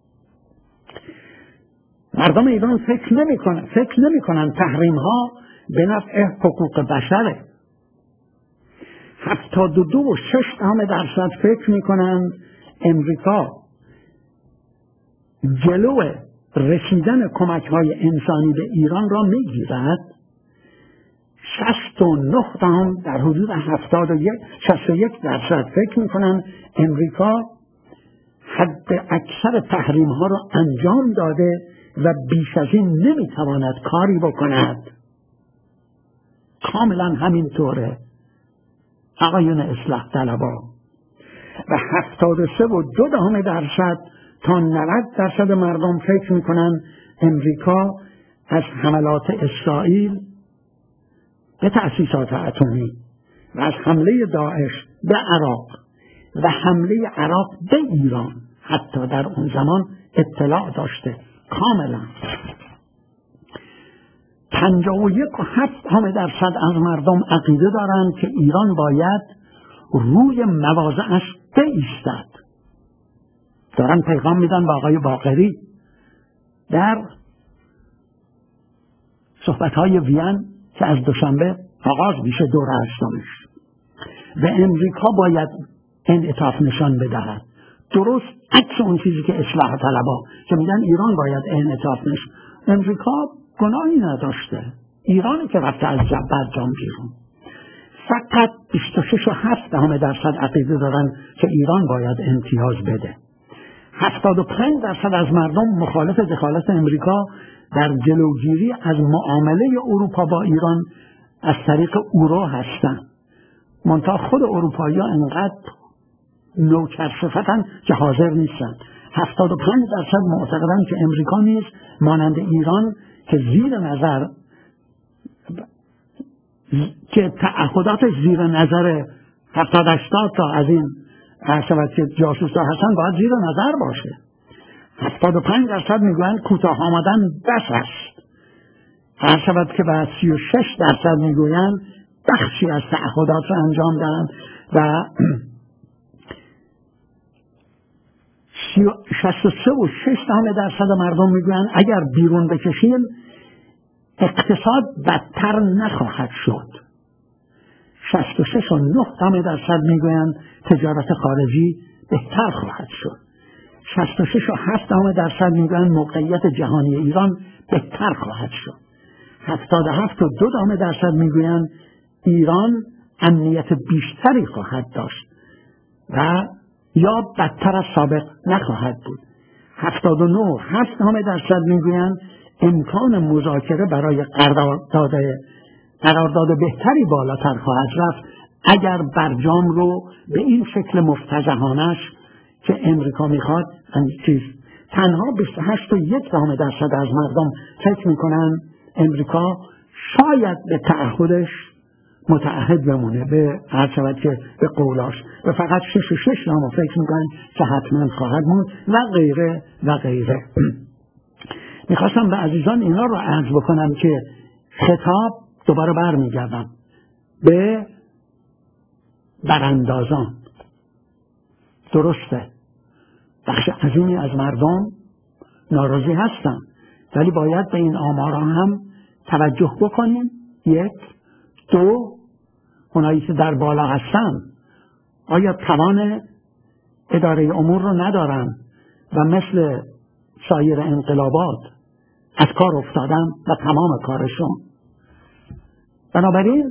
مردم ایران فکر نمی کنن فکر نمی کنن تحریم ها به نفع حقوق بشره. هفتاد و دو و شش دهم درصد فکر می کنن امریکا جلو رسیدن کمک های انسانی به ایران را می گیرد. شصت و نه دهم در حدود هفتاد و یک شصت و یک درصد فکر می کنن امریکا حد اکثر تحریم ها را انجام داده و بیش از این نمی تواند کاری بکند. کاملا همینطوره آقایون اصلاح طلبا. و هفتاد و سه و دو دهم درصد تا نود درصد مردم فکر میکنن امریکا از حملات اسرائیل به تأسیسات اتمی و از حمله داعش به عراق و حمله عراق به ایران حتی در اون زمان اطلاع داشته. کاملا پنجاه و یک و هفت دهم درصد از مردم عقیده دارند که ایران باید روی مواضعش بایستد. دارن پیغام میدن با آقای باقری در صحبت‌های وین که از دوشنبه آغاز میشه دوره هشتمش. و امریکا باید انعطاف نشان بدهد. درست عکس اون چیزی که اصلاح طلبا که میگن ایران باید انعطاف نشان. امریکا گناهی نداشته. ایرانی که رفته از برجام بیرون. فقط بیست و شش و هفت دهم درصد عقیده دارن که ایران باید امتیاز بده. هفتاد و پنج درصد از مردم مخالف دخالت امریکا در جلوگیری از معامله اروپا با ایران از طریق اورو هستند. منتها خود اروپایی‌ها انقدر نوکرصفتن که حاضر نیستن. هفتاد و پنج درصد معتقدن که امریکا نیز مانند ایران که زیر نظر که تعهداتش زیر نظر هفتاد هشتاد تا از این حسابت که جاسوس ها هستن باید زیر نظر باشه. هفتاد و پنج درصد میگویند کوتاه آمدن بس است. حسابت که بعد سی و شش درصد میگویند بخشی از تعهدات رو انجام دادن و شصت و سه و شش دهم درصد مردم میگویند اگر بیرون بکشیم اقتصاد بدتر نخواهد شد. شصت و شش و نه دهم درصد میگویند تجارت خارجی بهتر خواهد شد. شصت و شش و هفت دهم درصد میگویند موقعیت جهانی ایران بهتر خواهد شد. هفتاد و هفت و دو دهم درصد میگویند ایران امنیت بیشتری خواهد داشت و یا بدتر از سابق نخواهد بود. هفتاد و نه و هفت دهم درصد میگویند امکان مذاکره برای قرارداد قرارداد بهتری بالاتر خواهد رفت اگر برجام رو به این شکل مفتضحانش که امریکا میخواد چیز. تنها بیست و هشت و یک دهم درصد از مردم فکر میکنن امریکا شاید به تعهدش متعهد بمونه، به هر شود که به قولاش، و فقط شش و شش دهم فکر میکنن که حتما خواهد موند و غیره و غیره. میخواستم به عزیزان اینا رو عرض بکنم که خطاب دوباره برمیگردم به براندازان. درسته بخش عظیمی از مردم ناراضی هستن، ولی باید به این آمارها هم توجه بکنیم. یک دو اونایی که در بالا هستن آیا توان اداره امور رو ندارن و مثل سایر انقلابات از کار افتادن و تمام کارشون. بنابراین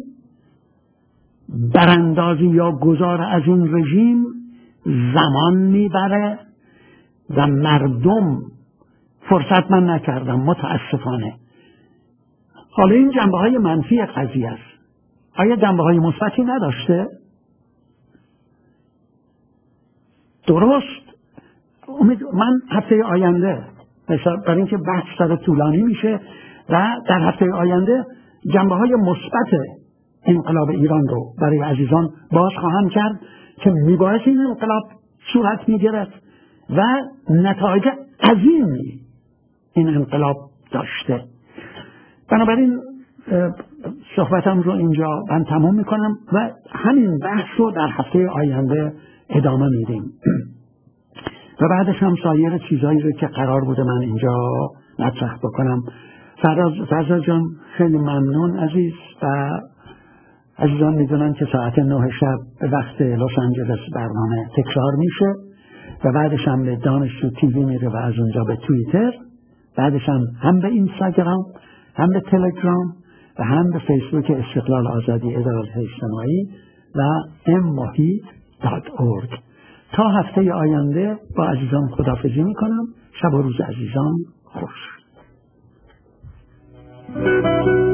براندازی یا گذار از این رژیم زمان میبره و مردم فرصت من نکردم متاسفانه. حالا این جنبه های منفی قضیه است. آیا جنبه های مثبتی نداشته؟ درست امید من هفته آینده مثلا برای اینکه بحث داره طولانی میشه و در هفته آینده جنبه های مثبت انقلاب ایران رو برای عزیزان باز خواهم کرد که میبایست این انقلاب صورت میگرفت و نتایج عظیمی این انقلاب داشته. بنابراین صحبتم رو اینجا من تمام میکنم و همین بحث رو در هفته آینده ادامه میدیم و بعدش هم سایر چیزایی رو که قرار بوده من اینجا مطرح بکنم. فرزاد جان خیلی ممنون عزیز و عزیزان میدونن که ساعت نه شب به وقت لس آنجلس برنامه تکرار میشه و بعدش هم به دانشجو تیوی میره و از اونجا به توییتر، بعدش هم هم به اینستاگرام، هم به تلگرام و هم به فیسبوک استقلال آزادی عدالت اجتماعی و ام محیط دات اورگ. تا هفته آینده با عزیزان خداحافظی میکنم. شب و روز عزیزان خوش.